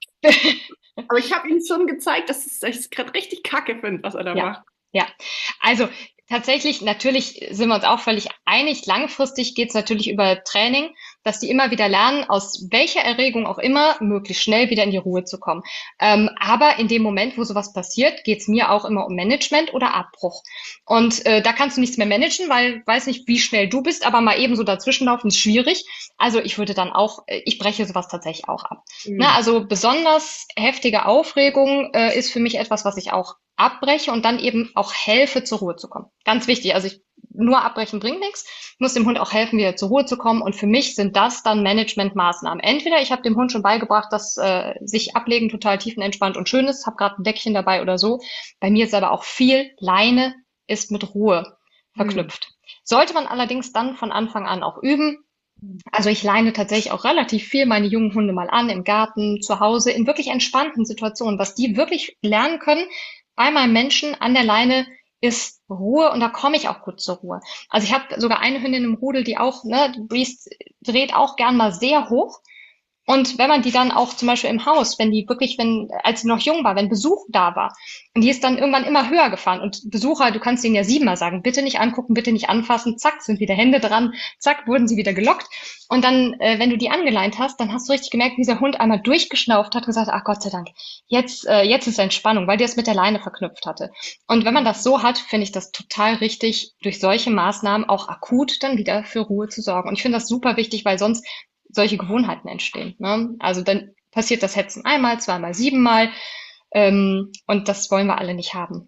Aber ich habe ihm schon gezeigt, dass ich es gerade richtig kacke finde, was er da ja, macht. ja. Also tatsächlich, natürlich sind wir uns auch völlig einig. Langfristig geht es natürlich über Training, dass die immer wieder lernen, aus welcher Erregung auch immer, möglichst schnell wieder in die Ruhe zu kommen. Ähm, aber in dem Moment, wo sowas passiert, geht es mir auch immer um Management oder Abbruch. Und äh, da kannst du nichts mehr managen, weil weiß nicht, wie schnell du bist, aber mal eben so dazwischenlaufen ist schwierig. Also ich würde dann auch, äh, ich breche sowas tatsächlich auch ab. Mhm. Na, also besonders heftige Aufregung äh, ist für mich etwas, was ich auch abbreche und dann eben auch helfe, zur Ruhe zu kommen. Ganz wichtig. Also ich, nur abbrechen bringt nichts. Ich muss dem Hund auch helfen, wieder zur Ruhe zu kommen. Und für mich sind das dann Managementmaßnahmen. Entweder ich habe dem Hund schon beigebracht, dass äh, sich ablegen total tiefenentspannt und schön ist, habe gerade ein Deckchen dabei oder so. Bei mir ist aber auch viel Leine ist mit Ruhe verknüpft. Mhm. Sollte man allerdings dann von Anfang an auch üben. Also ich leine tatsächlich auch relativ viel meine jungen Hunde mal an, im Garten, zu Hause, in wirklich entspannten Situationen. Was die wirklich lernen können bei meinem Menschen an der Leine ist Ruhe und da komme ich auch gut zur Ruhe. Also ich habe sogar eine Hündin im Rudel, die auch, ne, die Breeze dreht auch gern mal sehr hoch. Und wenn man die dann auch zum Beispiel im Haus, wenn die wirklich, wenn, als sie noch jung war, wenn Besuch da war, und die ist dann irgendwann immer höher gefahren und Besucher, du kannst denen ja siebenmal sagen, bitte nicht angucken, bitte nicht anfassen, zack, sind wieder Hände dran, zack, wurden sie wieder gelockt. Und dann, äh, wenn du die angeleint hast, dann hast du richtig gemerkt, wie dieser Hund einmal durchgeschnauft hat, gesagt, ach Gott sei Dank, jetzt, äh, jetzt ist Entspannung, weil die es mit der Leine verknüpft hatte. Und wenn man das so hat, finde ich das total richtig, durch solche Maßnahmen auch akut dann wieder für Ruhe zu sorgen. Und ich finde das super wichtig, weil sonst solche Gewohnheiten entstehen. Ne? Also dann passiert das Hetzen einmal, zweimal, siebenmal ähm, und das wollen wir alle nicht haben.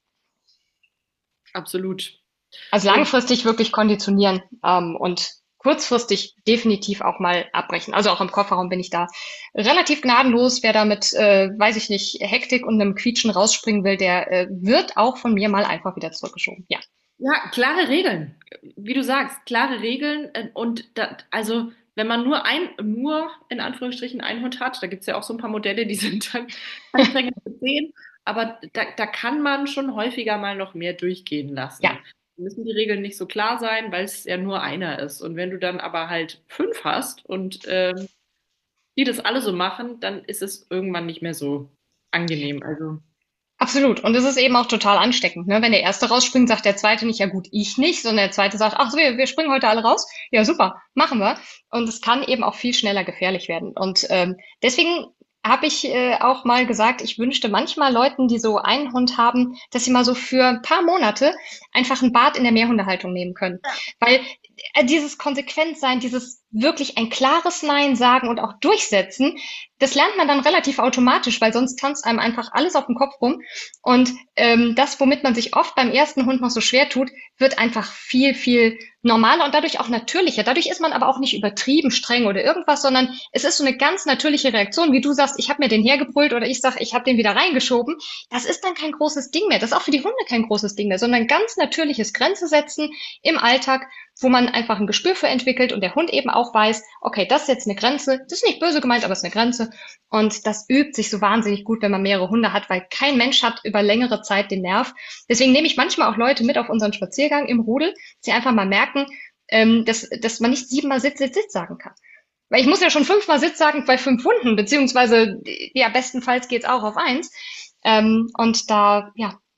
Absolut. Also langfristig wirklich konditionieren ähm, und kurzfristig definitiv auch mal abbrechen. Also auch im Kofferraum bin ich da relativ gnadenlos. Wer da mit, äh, weiß ich nicht, Hektik und einem Quietschen rausspringen will, der äh, wird auch von mir mal einfach wieder zurückgeschoben. Ja. Ja, klare Regeln. Wie du sagst, klare Regeln äh, und da, also wenn man nur ein, nur in Anführungsstrichen einen Hund hat, da gibt es ja auch so ein paar Modelle, die sind dann anstrengend zu sehen, aber da, da kann man schon häufiger mal noch mehr durchgehen lassen. Ja. Müssen die Regeln nicht so klar sein, weil es ja nur einer ist. Und wenn du dann aber halt fünf hast und ähm, die das alle so machen, dann ist es irgendwann nicht mehr so angenehm. Also Absolut. Und es ist eben auch total ansteckend. Ne? Wenn der Erste rausspringt, sagt der Zweite nicht, ja gut, ich nicht, sondern der Zweite sagt, ach so, wir, wir springen heute alle raus. Ja, super, machen wir. Und es kann eben auch viel schneller gefährlich werden. Und ähm, deswegen habe ich äh, auch mal gesagt, ich wünschte manchmal Leuten, die so einen Hund haben, dass sie mal so für ein paar Monate einfach ein Bad in der Mehrhundehaltung nehmen können. Ja. Weil äh, dieses Konsequentsein, dieses wirklich ein klares Nein sagen und auch durchsetzen, das lernt man dann relativ automatisch, weil sonst tanzt einem einfach alles auf dem Kopf rum. Und ähm, das, womit man sich oft beim ersten Hund noch so schwer tut, wird einfach viel, viel normaler und dadurch auch natürlicher. Dadurch ist man aber auch nicht übertrieben streng oder irgendwas, sondern es ist so eine ganz natürliche Reaktion, wie du sagst, ich habe mir den hergebrüllt oder ich sage, ich habe den wieder reingeschoben. Das ist dann kein großes Ding mehr. Das ist auch für die Hunde kein großes Ding mehr, sondern ganz natürliches Grenze setzen im Alltag, wo man einfach ein Gespür für entwickelt und der Hund eben auch weiß, okay, das ist jetzt eine Grenze, das ist nicht böse gemeint, aber es ist eine Grenze und das übt sich so wahnsinnig gut, wenn man mehrere Hunde hat, weil kein Mensch hat über längere Zeit den Nerv. Deswegen nehme ich manchmal auch Leute mit auf unseren Spaziergang im Rudel, sie einfach mal merken, ähm, dass, dass man nicht siebenmal Sitz, Sitz, Sitz sagen kann. Weil ich muss ja schon fünfmal Sitz sagen bei fünf Hunden, beziehungsweise ja, bestenfalls geht's auch auf eins. Ähm, und da, ja,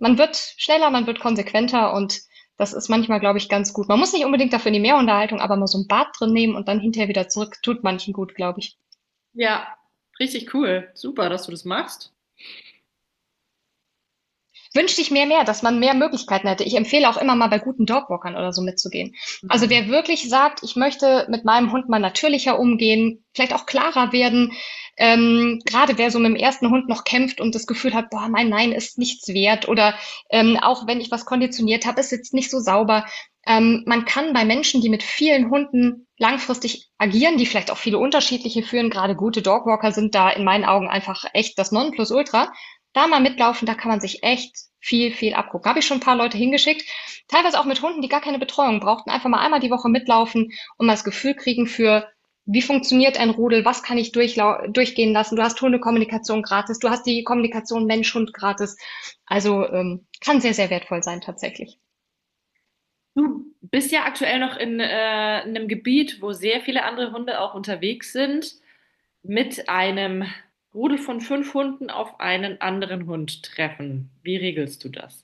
Man wird schneller, man wird konsequenter und das ist manchmal, glaube ich, ganz gut. Man muss nicht unbedingt dafür in die Mehrhundehaltung, aber mal so ein Bad drin nehmen und dann hinterher wieder zurück, tut manchen gut, glaube ich. Ja, richtig cool. Super, dass du das machst. Wünschte ich mir mehr, dass man mehr Möglichkeiten hätte. Ich empfehle auch immer mal bei guten Dogwalkern oder so mitzugehen. Also Mhm. wer wirklich sagt, ich möchte mit meinem Hund mal natürlicher umgehen, vielleicht auch klarer werden, ähm, gerade wer so mit dem ersten Hund noch kämpft und das Gefühl hat, boah, mein Nein ist nichts wert oder ähm, auch wenn ich was konditioniert habe, ist jetzt nicht so sauber. Ähm, man kann bei Menschen, die mit vielen Hunden langfristig agieren, die vielleicht auch viele unterschiedliche führen, gerade gute Dogwalker sind da in meinen Augen einfach echt das Nonplusultra, da mal mitlaufen, da kann man sich echt viel, viel abgucken. Habe ich schon ein paar Leute hingeschickt, teilweise auch mit Hunden, die gar keine Betreuung brauchten, einfach mal einmal die Woche mitlaufen und mal das Gefühl kriegen für, wie funktioniert ein Rudel, was kann ich durchlau durchgehen lassen. Du hast Hundekommunikation gratis, du hast die Kommunikation Mensch-Hund gratis. Also ähm, kann sehr, sehr wertvoll sein tatsächlich. Du bist ja aktuell noch in, äh, in einem Gebiet, wo sehr viele andere Hunde auch unterwegs sind, mit einem Rudel von fünf Hunden auf einen anderen Hund treffen. Wie regelst du das?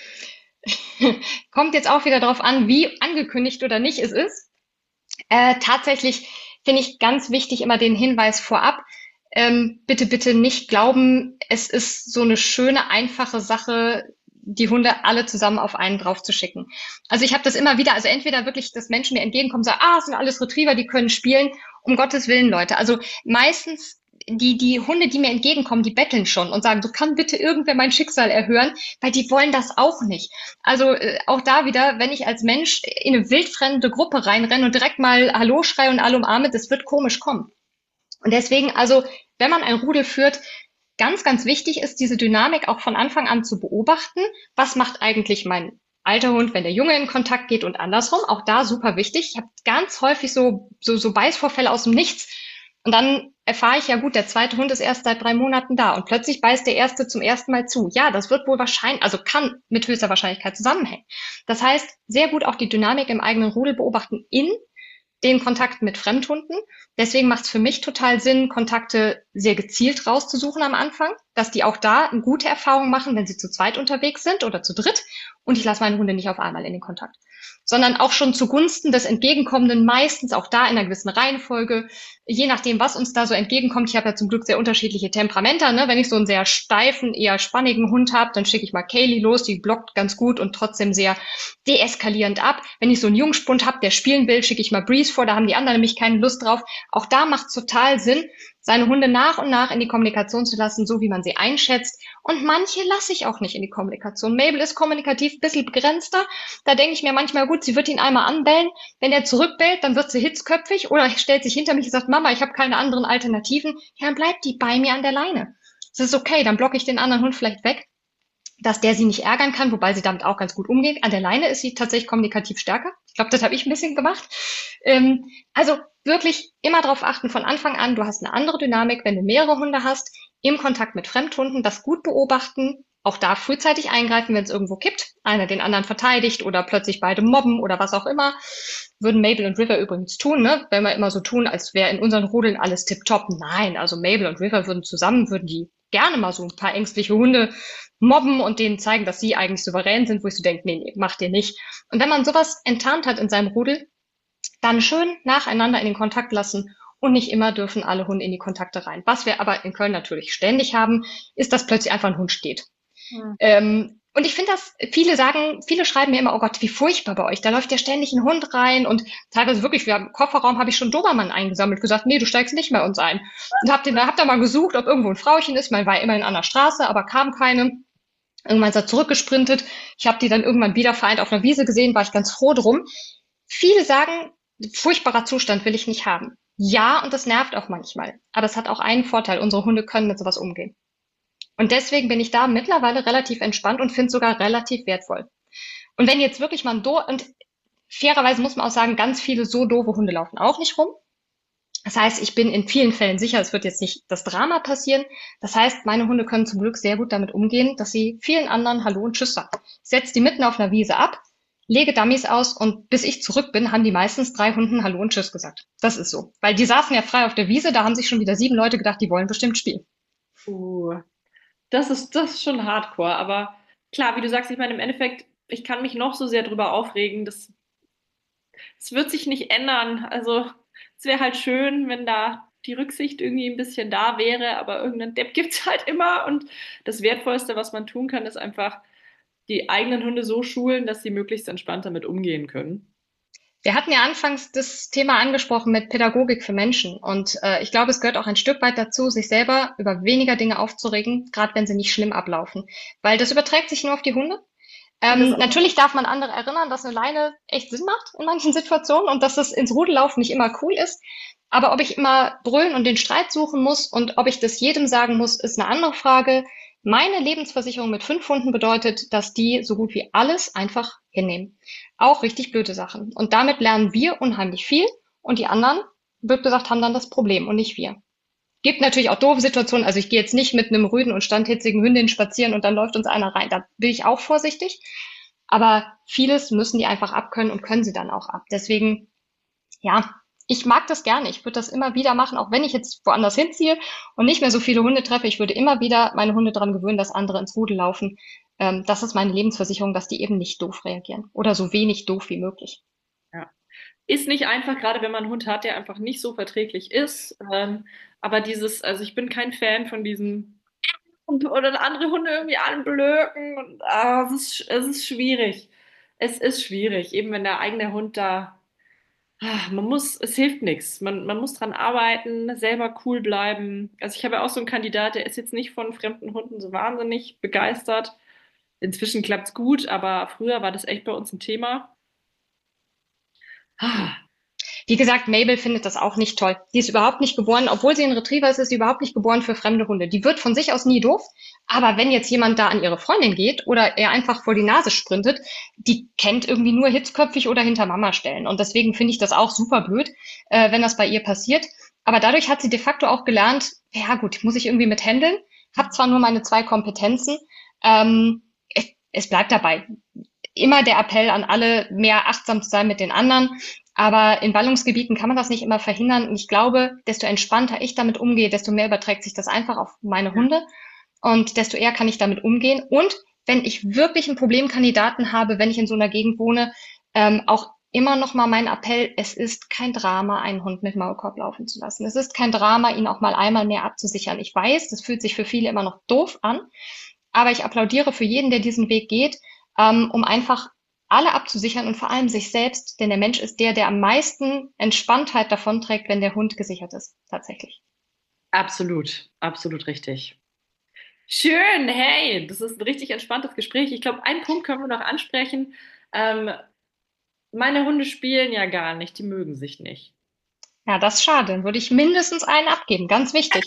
Kommt jetzt auch wieder darauf an, wie angekündigt oder nicht es ist. Äh, tatsächlich finde ich ganz wichtig immer den Hinweis vorab. Ähm, bitte, bitte nicht glauben, es ist so eine schöne, einfache Sache, die Hunde alle zusammen auf einen draufzuschicken. Also ich habe das immer wieder, also entweder wirklich, dass Menschen mir entgegenkommen und sagen, ah, es sind alles Retriever, die können spielen, um Gottes Willen, Leute. Also meistens die, die Hunde, die mir entgegenkommen, die betteln schon und sagen, so kann bitte irgendwer mein Schicksal erhören, weil die wollen das auch nicht. Also äh, auch da wieder, wenn ich als Mensch in eine wildfremde Gruppe reinrenne und direkt mal Hallo schreie und alle umarme, das wird komisch kommen. Und deswegen, also, wenn man ein Rudel führt, ganz, ganz wichtig ist, diese Dynamik auch von Anfang an zu beobachten. Was macht eigentlich mein alter Hund, wenn der Junge in Kontakt geht und andersrum? Auch da super wichtig. Ich habe ganz häufig so, so, so Beißvorfälle aus dem Nichts. Und dann erfahre ich, ja gut, der zweite Hund ist erst seit drei Monaten da und plötzlich beißt der erste zum ersten Mal zu. Ja, das wird wohl wahrscheinlich, also kann mit höchster Wahrscheinlichkeit zusammenhängen. Das heißt, sehr gut auch die Dynamik im eigenen Rudel beobachten in den Kontakt mit Fremdhunden. Deswegen macht es für mich total Sinn, Kontakte sehr gezielt rauszusuchen am Anfang, dass die auch da eine gute Erfahrung machen, wenn sie zu zweit unterwegs sind oder zu dritt. Und ich lasse meine Hunde nicht auf einmal in den Kontakt, sondern auch schon zugunsten des Entgegenkommenden, meistens auch da in einer gewissen Reihenfolge, je nachdem, was uns da so entgegenkommt. Ich habe ja zum Glück sehr unterschiedliche Temperamenter. Ne? Wenn ich so einen sehr steifen, eher spannigen Hund habe, dann schicke ich mal Kaylee los, die blockt ganz gut und trotzdem sehr deeskalierend ab. Wenn ich so einen Jungspund habe, der spielen will, schicke ich mal Breeze vor, da haben die anderen nämlich keine Lust drauf. Auch da macht es total Sinn, seine Hunde nach und nach in die Kommunikation zu lassen, so wie man sie einschätzt. Und manche lasse ich auch nicht in die Kommunikation. Mabel ist kommunikativ ein bisschen begrenzter. Da denke ich mir manchmal, gut, sie wird ihn einmal anbellen. Wenn er zurückbellt, dann wird sie hitzköpfig oder stellt sich hinter mich und sagt, Mama, ich habe keine anderen Alternativen. Ja, dann bleibt die bei mir an der Leine. Das ist okay, dann blocke ich den anderen Hund vielleicht weg, dass der sie nicht ärgern kann, wobei sie damit auch ganz gut umgeht. An der Leine ist sie tatsächlich kommunikativ stärker. Ich glaube, das habe ich ein bisschen gemacht. Ähm, also wirklich immer darauf achten von Anfang an, du hast eine andere Dynamik, wenn du mehrere Hunde hast, im Kontakt mit Fremdhunden, das gut beobachten, auch da frühzeitig eingreifen, wenn es irgendwo kippt, einer den anderen verteidigt oder plötzlich beide mobben oder was auch immer. Würden Mabel und River übrigens tun, ne? Wenn wir immer so tun, als wäre in unseren Rudeln alles tipptopp. Nein, also Mabel und River würden zusammen, würden die gerne mal so ein paar ängstliche Hunde mobben und denen zeigen, dass sie eigentlich souverän sind, wo ich so denke, nee, nee, macht ihr nicht. Und wenn man sowas enttarnt hat in seinem Rudel, dann schön nacheinander in den Kontakt lassen und nicht immer dürfen alle Hunde in die Kontakte rein. Was wir aber in Köln natürlich ständig haben, ist, dass plötzlich einfach ein Hund steht. Hm. Ähm, und ich finde das, viele sagen, viele schreiben mir immer, oh Gott, wie furchtbar bei euch, da läuft ja ständig ein Hund rein und teilweise wirklich, wir haben, im Kofferraum habe ich schon Dobermann eingesammelt, gesagt, nee, du steigst nicht bei uns ein. Und hab, den, hab da mal gesucht, ob irgendwo ein Frauchen ist, man war immerhin an der Straße, aber kam keine. Irgendwann ist er zurückgesprintet. Ich habe die dann irgendwann wieder vereint auf einer Wiese gesehen, war ich ganz froh drum. Viele sagen, furchtbarer Zustand will ich nicht haben. Ja, und das nervt auch manchmal. Aber es hat auch einen Vorteil, unsere Hunde können mit sowas umgehen. Und deswegen bin ich da mittlerweile relativ entspannt und finde es sogar relativ wertvoll. Und wenn jetzt wirklich mal ein do und fairerweise muss man auch sagen, ganz viele so doofe Hunde laufen auch nicht rum. Das heißt, ich bin in vielen Fällen sicher, es wird jetzt nicht das Drama passieren. Das heißt, meine Hunde können zum Glück sehr gut damit umgehen, dass sie vielen anderen Hallo und Tschüss sagen. Ich setze die mitten auf einer Wiese ab, lege Dummies aus und bis ich zurück bin, haben die meistens drei Hunden Hallo und Tschüss gesagt. Das ist so. Weil die saßen ja frei auf der Wiese, da haben sich schon wieder sieben Leute gedacht, die wollen bestimmt spielen. Uh, das ist, das ist schon hardcore, aber klar, wie du sagst, ich meine, im Endeffekt, ich kann mich noch so sehr drüber aufregen, das, das wird sich nicht ändern. Also es wäre halt schön, wenn da die Rücksicht irgendwie ein bisschen da wäre, aber irgendeinen Depp gibt es halt immer. Und das Wertvollste, was man tun kann, ist einfach die eigenen Hunde so schulen, dass sie möglichst entspannt damit umgehen können. Wir hatten ja anfangs das Thema angesprochen mit Pädagogik für Menschen. Und äh, ich glaube, es gehört auch ein Stück weit dazu, sich selber über weniger Dinge aufzuregen, gerade wenn sie nicht schlimm ablaufen. Weil das überträgt sich nur auf die Hunde. Und das Ähm, ist auch natürlich darf man andere erinnern, dass eine Leine echt Sinn macht in manchen Situationen und dass es ins Rudellaufen nicht immer cool ist. Aber ob ich immer brüllen und den Streit suchen muss und ob ich das jedem sagen muss, ist eine andere Frage. Meine Lebensversicherung mit fünf Hunden bedeutet, dass die so gut wie alles einfach hinnehmen. Auch richtig blöde Sachen. Und damit lernen wir unheimlich viel und die anderen, blöd gesagt, haben dann das Problem und nicht wir. Gibt natürlich auch doofe Situationen. Also ich gehe jetzt nicht mit einem rüden und standhitzigen Hündin spazieren und dann läuft uns einer rein. Da bin ich auch vorsichtig. Aber vieles müssen die einfach abkönnen und können sie dann auch ab. Deswegen, ja, ich mag das gerne. Ich würde das immer wieder machen, auch wenn ich jetzt woanders hinziehe und nicht mehr so viele Hunde treffe. Ich würde immer wieder meine Hunde daran gewöhnen, dass andere ins Rudel laufen. Ähm, das ist meine Lebensversicherung, dass die eben nicht doof reagieren oder so wenig doof wie möglich. ja. Ist nicht einfach, gerade wenn man einen Hund hat, der einfach nicht so verträglich ist. Ähm, aber dieses, also ich bin kein Fan von diesem oder andere Hunde irgendwie anblöken. Und, ah, es ist, es ist schwierig. Es ist schwierig, eben wenn der eigene Hund da. Ah, man muss, es hilft nichts. Man, man muss dran arbeiten, selber cool bleiben. Also ich habe ja auch so einen Kandidat, der ist jetzt nicht von fremden Hunden so wahnsinnig begeistert. Inzwischen klappt's gut, aber früher war das echt bei uns ein Thema. Ah, Wie gesagt, Mabel findet das auch nicht toll. Die ist überhaupt nicht geboren, obwohl sie ein Retriever ist, ist sie überhaupt nicht geboren für fremde Hunde. Die wird von sich aus nie doof. Aber wenn jetzt jemand da an ihre Freundin geht oder er einfach vor die Nase sprintet, die kennt irgendwie nur hitzköpfig oder hinter Mama stellen. Und deswegen finde ich das auch super blöd, äh, wenn das bei ihr passiert. Aber dadurch hat sie de facto auch gelernt, ja gut, muss ich irgendwie mit handeln. Hab zwar nur meine zwei Kompetenzen, ähm, es, es bleibt dabei. Immer der Appell an alle, mehr achtsam zu sein mit den anderen. Aber in Ballungsgebieten kann man das nicht immer verhindern. Und ich glaube, desto entspannter ich damit umgehe, desto mehr überträgt sich das einfach auf meine Hunde. Und desto eher kann ich damit umgehen. Und wenn ich wirklich einen Problemkandidaten habe, wenn ich in so einer Gegend wohne, ähm, auch immer noch mal mein Appell, es ist kein Drama, einen Hund mit Maulkorb laufen zu lassen. Es ist kein Drama, ihn auch mal einmal mehr abzusichern. Ich weiß, das fühlt sich für viele immer noch doof an, aber ich applaudiere für jeden, der diesen Weg geht, ähm, um einfach alle abzusichern und vor allem sich selbst, denn der Mensch ist der, der am meisten Entspanntheit davonträgt, wenn der Hund gesichert ist, tatsächlich. absolut, absolut richtig. Schön, hey, das ist ein richtig entspanntes Gespräch. Ich glaube, einen Punkt können wir noch ansprechen. Ähm, meine Hunde spielen ja gar nicht, die mögen sich nicht. Ja, das ist schade. Dann würde ich mindestens einen abgeben, ganz wichtig.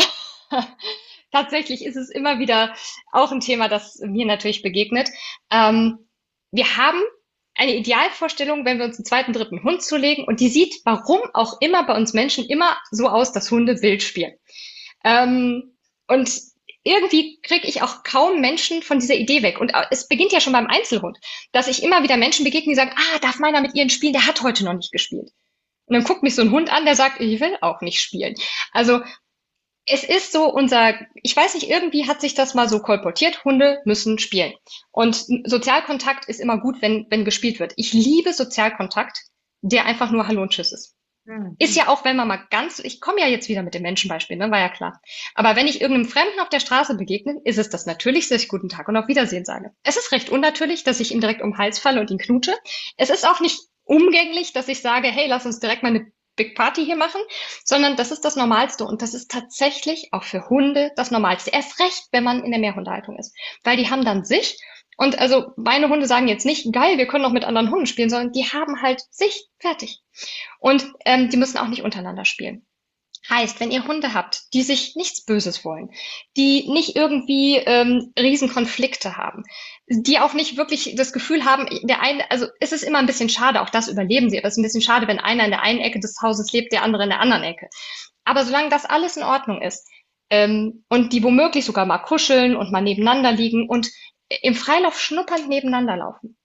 Tatsächlich ist es immer wieder auch ein Thema, das mir natürlich begegnet. Ähm, wir haben eine Idealvorstellung, wenn wir uns einen zweiten, dritten Hund zulegen und die sieht, warum auch immer bei uns Menschen immer so aus, dass Hunde wild spielen. Ähm, und irgendwie kriege ich auch kaum Menschen von dieser Idee weg. Und es beginnt ja schon beim Einzelhund, dass ich immer wieder Menschen begegne, die sagen, ah, darf meiner mit ihren spielen? Der hat heute noch nicht gespielt. Und dann guckt mich so ein Hund an, der sagt, ich will auch nicht spielen. Also es ist so unser, ich weiß nicht, irgendwie hat sich das mal so kolportiert, Hunde müssen spielen. Und Sozialkontakt ist immer gut, wenn, wenn gespielt wird. Ich liebe Sozialkontakt, der einfach nur Hallo und Tschüss ist. Ist Mhm. ja auch, wenn man mal ganz, ich komme ja jetzt wieder mit dem Menschenbeispiel, ne, war ja klar. Aber wenn ich irgendeinem Fremden auf der Straße begegne, ist es das Natürlichste, dass ich guten Tag und auf Wiedersehen sage. Es ist recht unnatürlich, dass ich ihm direkt um den Hals falle und ihn knutsche. Es ist auch nicht umgänglich, dass ich sage, hey, lass uns direkt mal eine Big Party hier machen, sondern das ist das Normalste und das ist tatsächlich auch für Hunde das Normalste. Erst recht, wenn man in der Mehrhundehaltung ist, weil die haben dann sich und also meine Hunde sagen jetzt nicht, geil, wir können auch mit anderen Hunden spielen, sondern die haben halt sich fertig. Und ähm, die müssen auch nicht untereinander spielen. Heißt, wenn ihr Hunde habt, die sich nichts Böses wollen, die nicht irgendwie ähm, Riesenkonflikte haben, die auch nicht wirklich das Gefühl haben, der eine, also es ist immer ein bisschen schade, auch das überleben sie, aber es ist ein bisschen schade, wenn einer in der einen Ecke des Hauses lebt, der andere in der anderen Ecke. Aber solange das alles in Ordnung ist ähm, und die womöglich sogar mal kuscheln und mal nebeneinander liegen und im Freilauf schnuppernd nebeneinander laufen,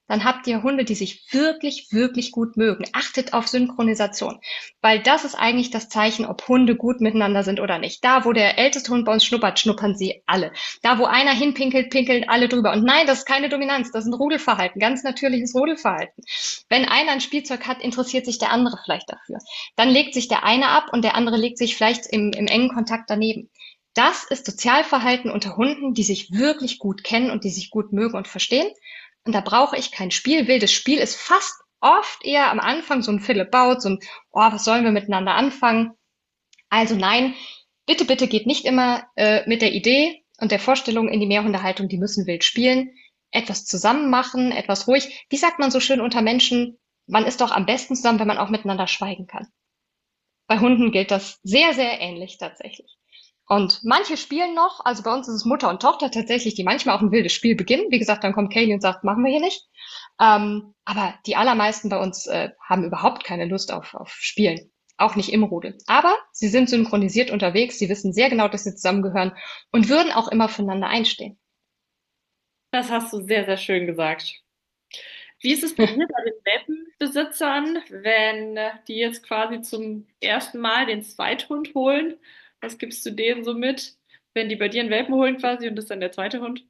dann habt ihr Hunde, die sich wirklich, wirklich gut mögen. Achtet auf Synchronisation, weil das ist eigentlich das Zeichen, ob Hunde gut miteinander sind oder nicht. Da, wo der älteste Hund bei uns schnuppert, schnuppern sie alle. Da, wo einer hinpinkelt, pinkeln alle drüber. Und nein, das ist keine Dominanz, das ist ein Rudelverhalten, ganz natürliches Rudelverhalten. Wenn einer ein Spielzeug hat, interessiert sich der andere vielleicht dafür. Dann legt sich der eine ab und der andere legt sich vielleicht im, im engen Kontakt daneben. Das ist Sozialverhalten unter Hunden, die sich wirklich gut kennen und die sich gut mögen und verstehen. Und da brauche ich kein Spiel. Wildes Spiel ist fast oft eher am Anfang so ein Fill-About, so ein, oh, was sollen wir miteinander anfangen? Also nein, bitte, bitte geht nicht immer äh, mit der Idee und der Vorstellung in die Mehrhundehaltung, die müssen wild spielen. Etwas zusammen machen, etwas ruhig. Wie sagt man so schön unter Menschen, man ist doch am besten zusammen, wenn man auch miteinander schweigen kann. Bei Hunden gilt das sehr, sehr ähnlich tatsächlich. Und manche spielen noch, also bei uns ist es Mutter und Tochter tatsächlich, die manchmal auch ein wildes Spiel beginnen. Wie gesagt, dann kommt Kaylee und sagt, machen wir hier nicht. Ähm, aber die allermeisten bei uns äh, haben überhaupt keine Lust auf, auf Spielen, auch nicht im Rudel. Aber sie sind synchronisiert unterwegs, sie wissen sehr genau, dass sie zusammengehören und würden auch immer füreinander einstehen. Das hast du sehr, sehr schön gesagt. Wie ist es bei dir bei den Welpenbesitzern, wenn die jetzt quasi zum ersten Mal den Zweithund holen? Was gibst du denen so mit, wenn die bei dir einen Welpen holen quasi und das ist dann der zweite Hund?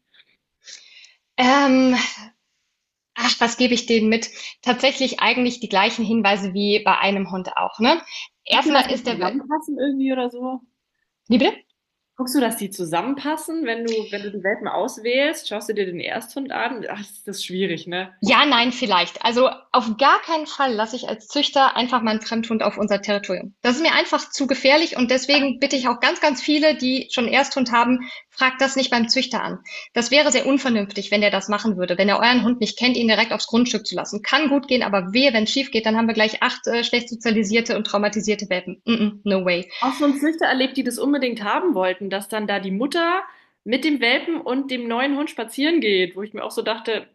Ähm, ach, was gebe ich denen mit? Tatsächlich eigentlich die gleichen Hinweise wie bei einem Hund auch, ne? Erstmal ist der Welpe. Zusammenpassen irgendwie oder so? Wie bitte? Guckst du, dass die zusammenpassen, wenn du, wenn du die Welpen auswählst? Schaust du dir den Ersthund an? Ach, das ist schwierig, ne? Ja, nein, vielleicht. Also auf gar keinen Fall lasse ich als Züchter einfach meinen Fremdhund auf unser Territorium. Das ist mir einfach zu gefährlich und deswegen bitte ich auch ganz, ganz viele, die schon Ersthund haben, fragt das nicht beim Züchter an. Das wäre sehr unvernünftig, wenn der das machen würde. Wenn er euren Hund nicht kennt, ihn direkt aufs Grundstück zu lassen. Kann gut gehen, aber wehe, wenn es schief geht, dann haben wir gleich acht äh, schlecht sozialisierte und traumatisierte Welpen. Mm-mm, no way. Auch so ein Züchter erlebt, die das unbedingt haben wollten, dass dann da die Mutter mit dem Welpen und dem neuen Hund spazieren geht, wo ich mir auch so dachte,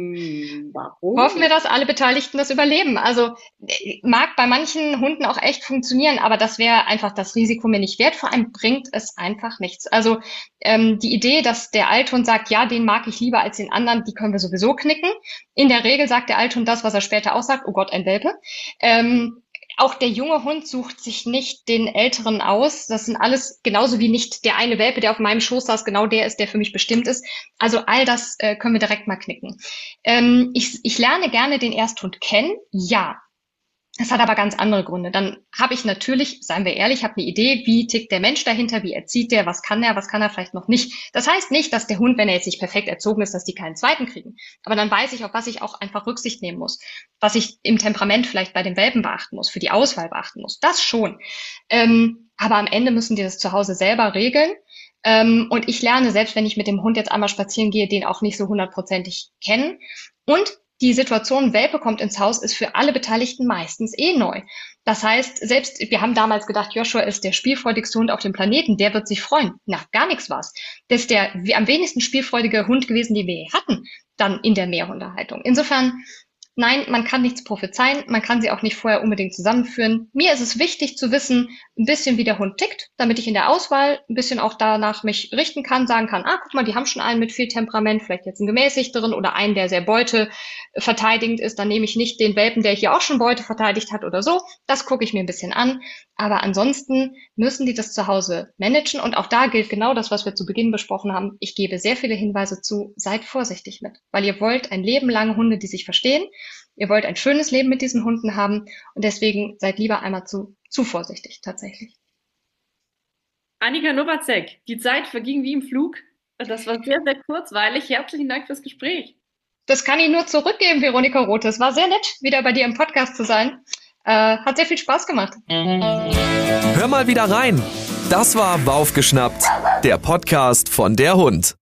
mh, warum? Hoffen wir, dass alle Beteiligten das überleben. Also äh, mag bei manchen Hunden auch echt funktionieren, aber das wäre einfach das Risiko mir nicht wert. Vor allem bringt es einfach nichts. Also ähm, die Idee, dass der Althund sagt, ja, den mag ich lieber als den anderen, die können wir sowieso knicken. In der Regel sagt der Althund das, was er später auch sagt, oh Gott, ein Welpe. Ähm, Auch der junge Hund sucht sich nicht den Älteren aus. Das sind alles genauso wie nicht der eine Welpe, der auf meinem Schoß saß, genau der ist, der für mich bestimmt ist. Also all das äh, können wir direkt mal knicken. Ähm, ich, ich lerne gerne den Ersthund kennen, ja. Das hat aber ganz andere Gründe. Dann habe ich natürlich, seien wir ehrlich, habe eine Idee, wie tickt der Mensch dahinter, wie erzieht der, was kann er, was kann er vielleicht noch nicht. Das heißt nicht, dass der Hund, wenn er jetzt nicht perfekt erzogen ist, dass die keinen zweiten kriegen. Aber dann weiß ich, auf was ich auch einfach Rücksicht nehmen muss. Was ich im Temperament vielleicht bei den Welpen beachten muss, für die Auswahl beachten muss. Das schon. Ähm, aber am Ende müssen die das zu Hause selber regeln. Ähm, und ich lerne, selbst wenn ich mit dem Hund jetzt einmal spazieren gehe, den auch nicht so hundertprozentig kennen. Und die Situation, Welpe kommt ins Haus, ist für alle Beteiligten meistens eh neu. Das heißt, selbst, wir haben damals gedacht, Joshua ist der spielfreudigste Hund auf dem Planeten, der wird sich freuen. Na, gar nichts war's. Das ist der wie, am wenigsten spielfreudige Hund gewesen, den wir je hatten, dann in der Mehrhundehaltung. Insofern, nein, man kann nichts prophezeien, man kann sie auch nicht vorher unbedingt zusammenführen. Mir ist es wichtig zu wissen, ein bisschen wie der Hund tickt, damit ich in der Auswahl ein bisschen auch danach mich richten kann, sagen kann, ah, guck mal, die haben schon einen mit viel Temperament, vielleicht jetzt einen gemäßigteren oder einen, der sehr Beute verteidigend ist, dann nehme ich nicht den Welpen, der hier auch schon Beute verteidigt hat oder so. Das gucke ich mir ein bisschen an. Aber ansonsten müssen die das zu Hause managen und auch da gilt genau das, was wir zu Beginn besprochen haben. Ich gebe sehr viele Hinweise zu, seid vorsichtig mit, weil ihr wollt ein Leben lang Hunde, die sich verstehen. Ihr wollt ein schönes Leben mit diesen Hunden haben und deswegen seid lieber einmal zu, zu vorsichtig tatsächlich. Annika Nowacek, die Zeit verging wie im Flug. Das war sehr, sehr kurzweilig. Herzlichen Dank fürs Gespräch. Das kann ich nur zurückgeben, Veronika Roth. Es war sehr nett, wieder bei dir im Podcast zu sein. Äh, hat sehr viel Spaß gemacht. Hör mal wieder rein. Das war Aufgeschnappt, der Podcast von der Hund.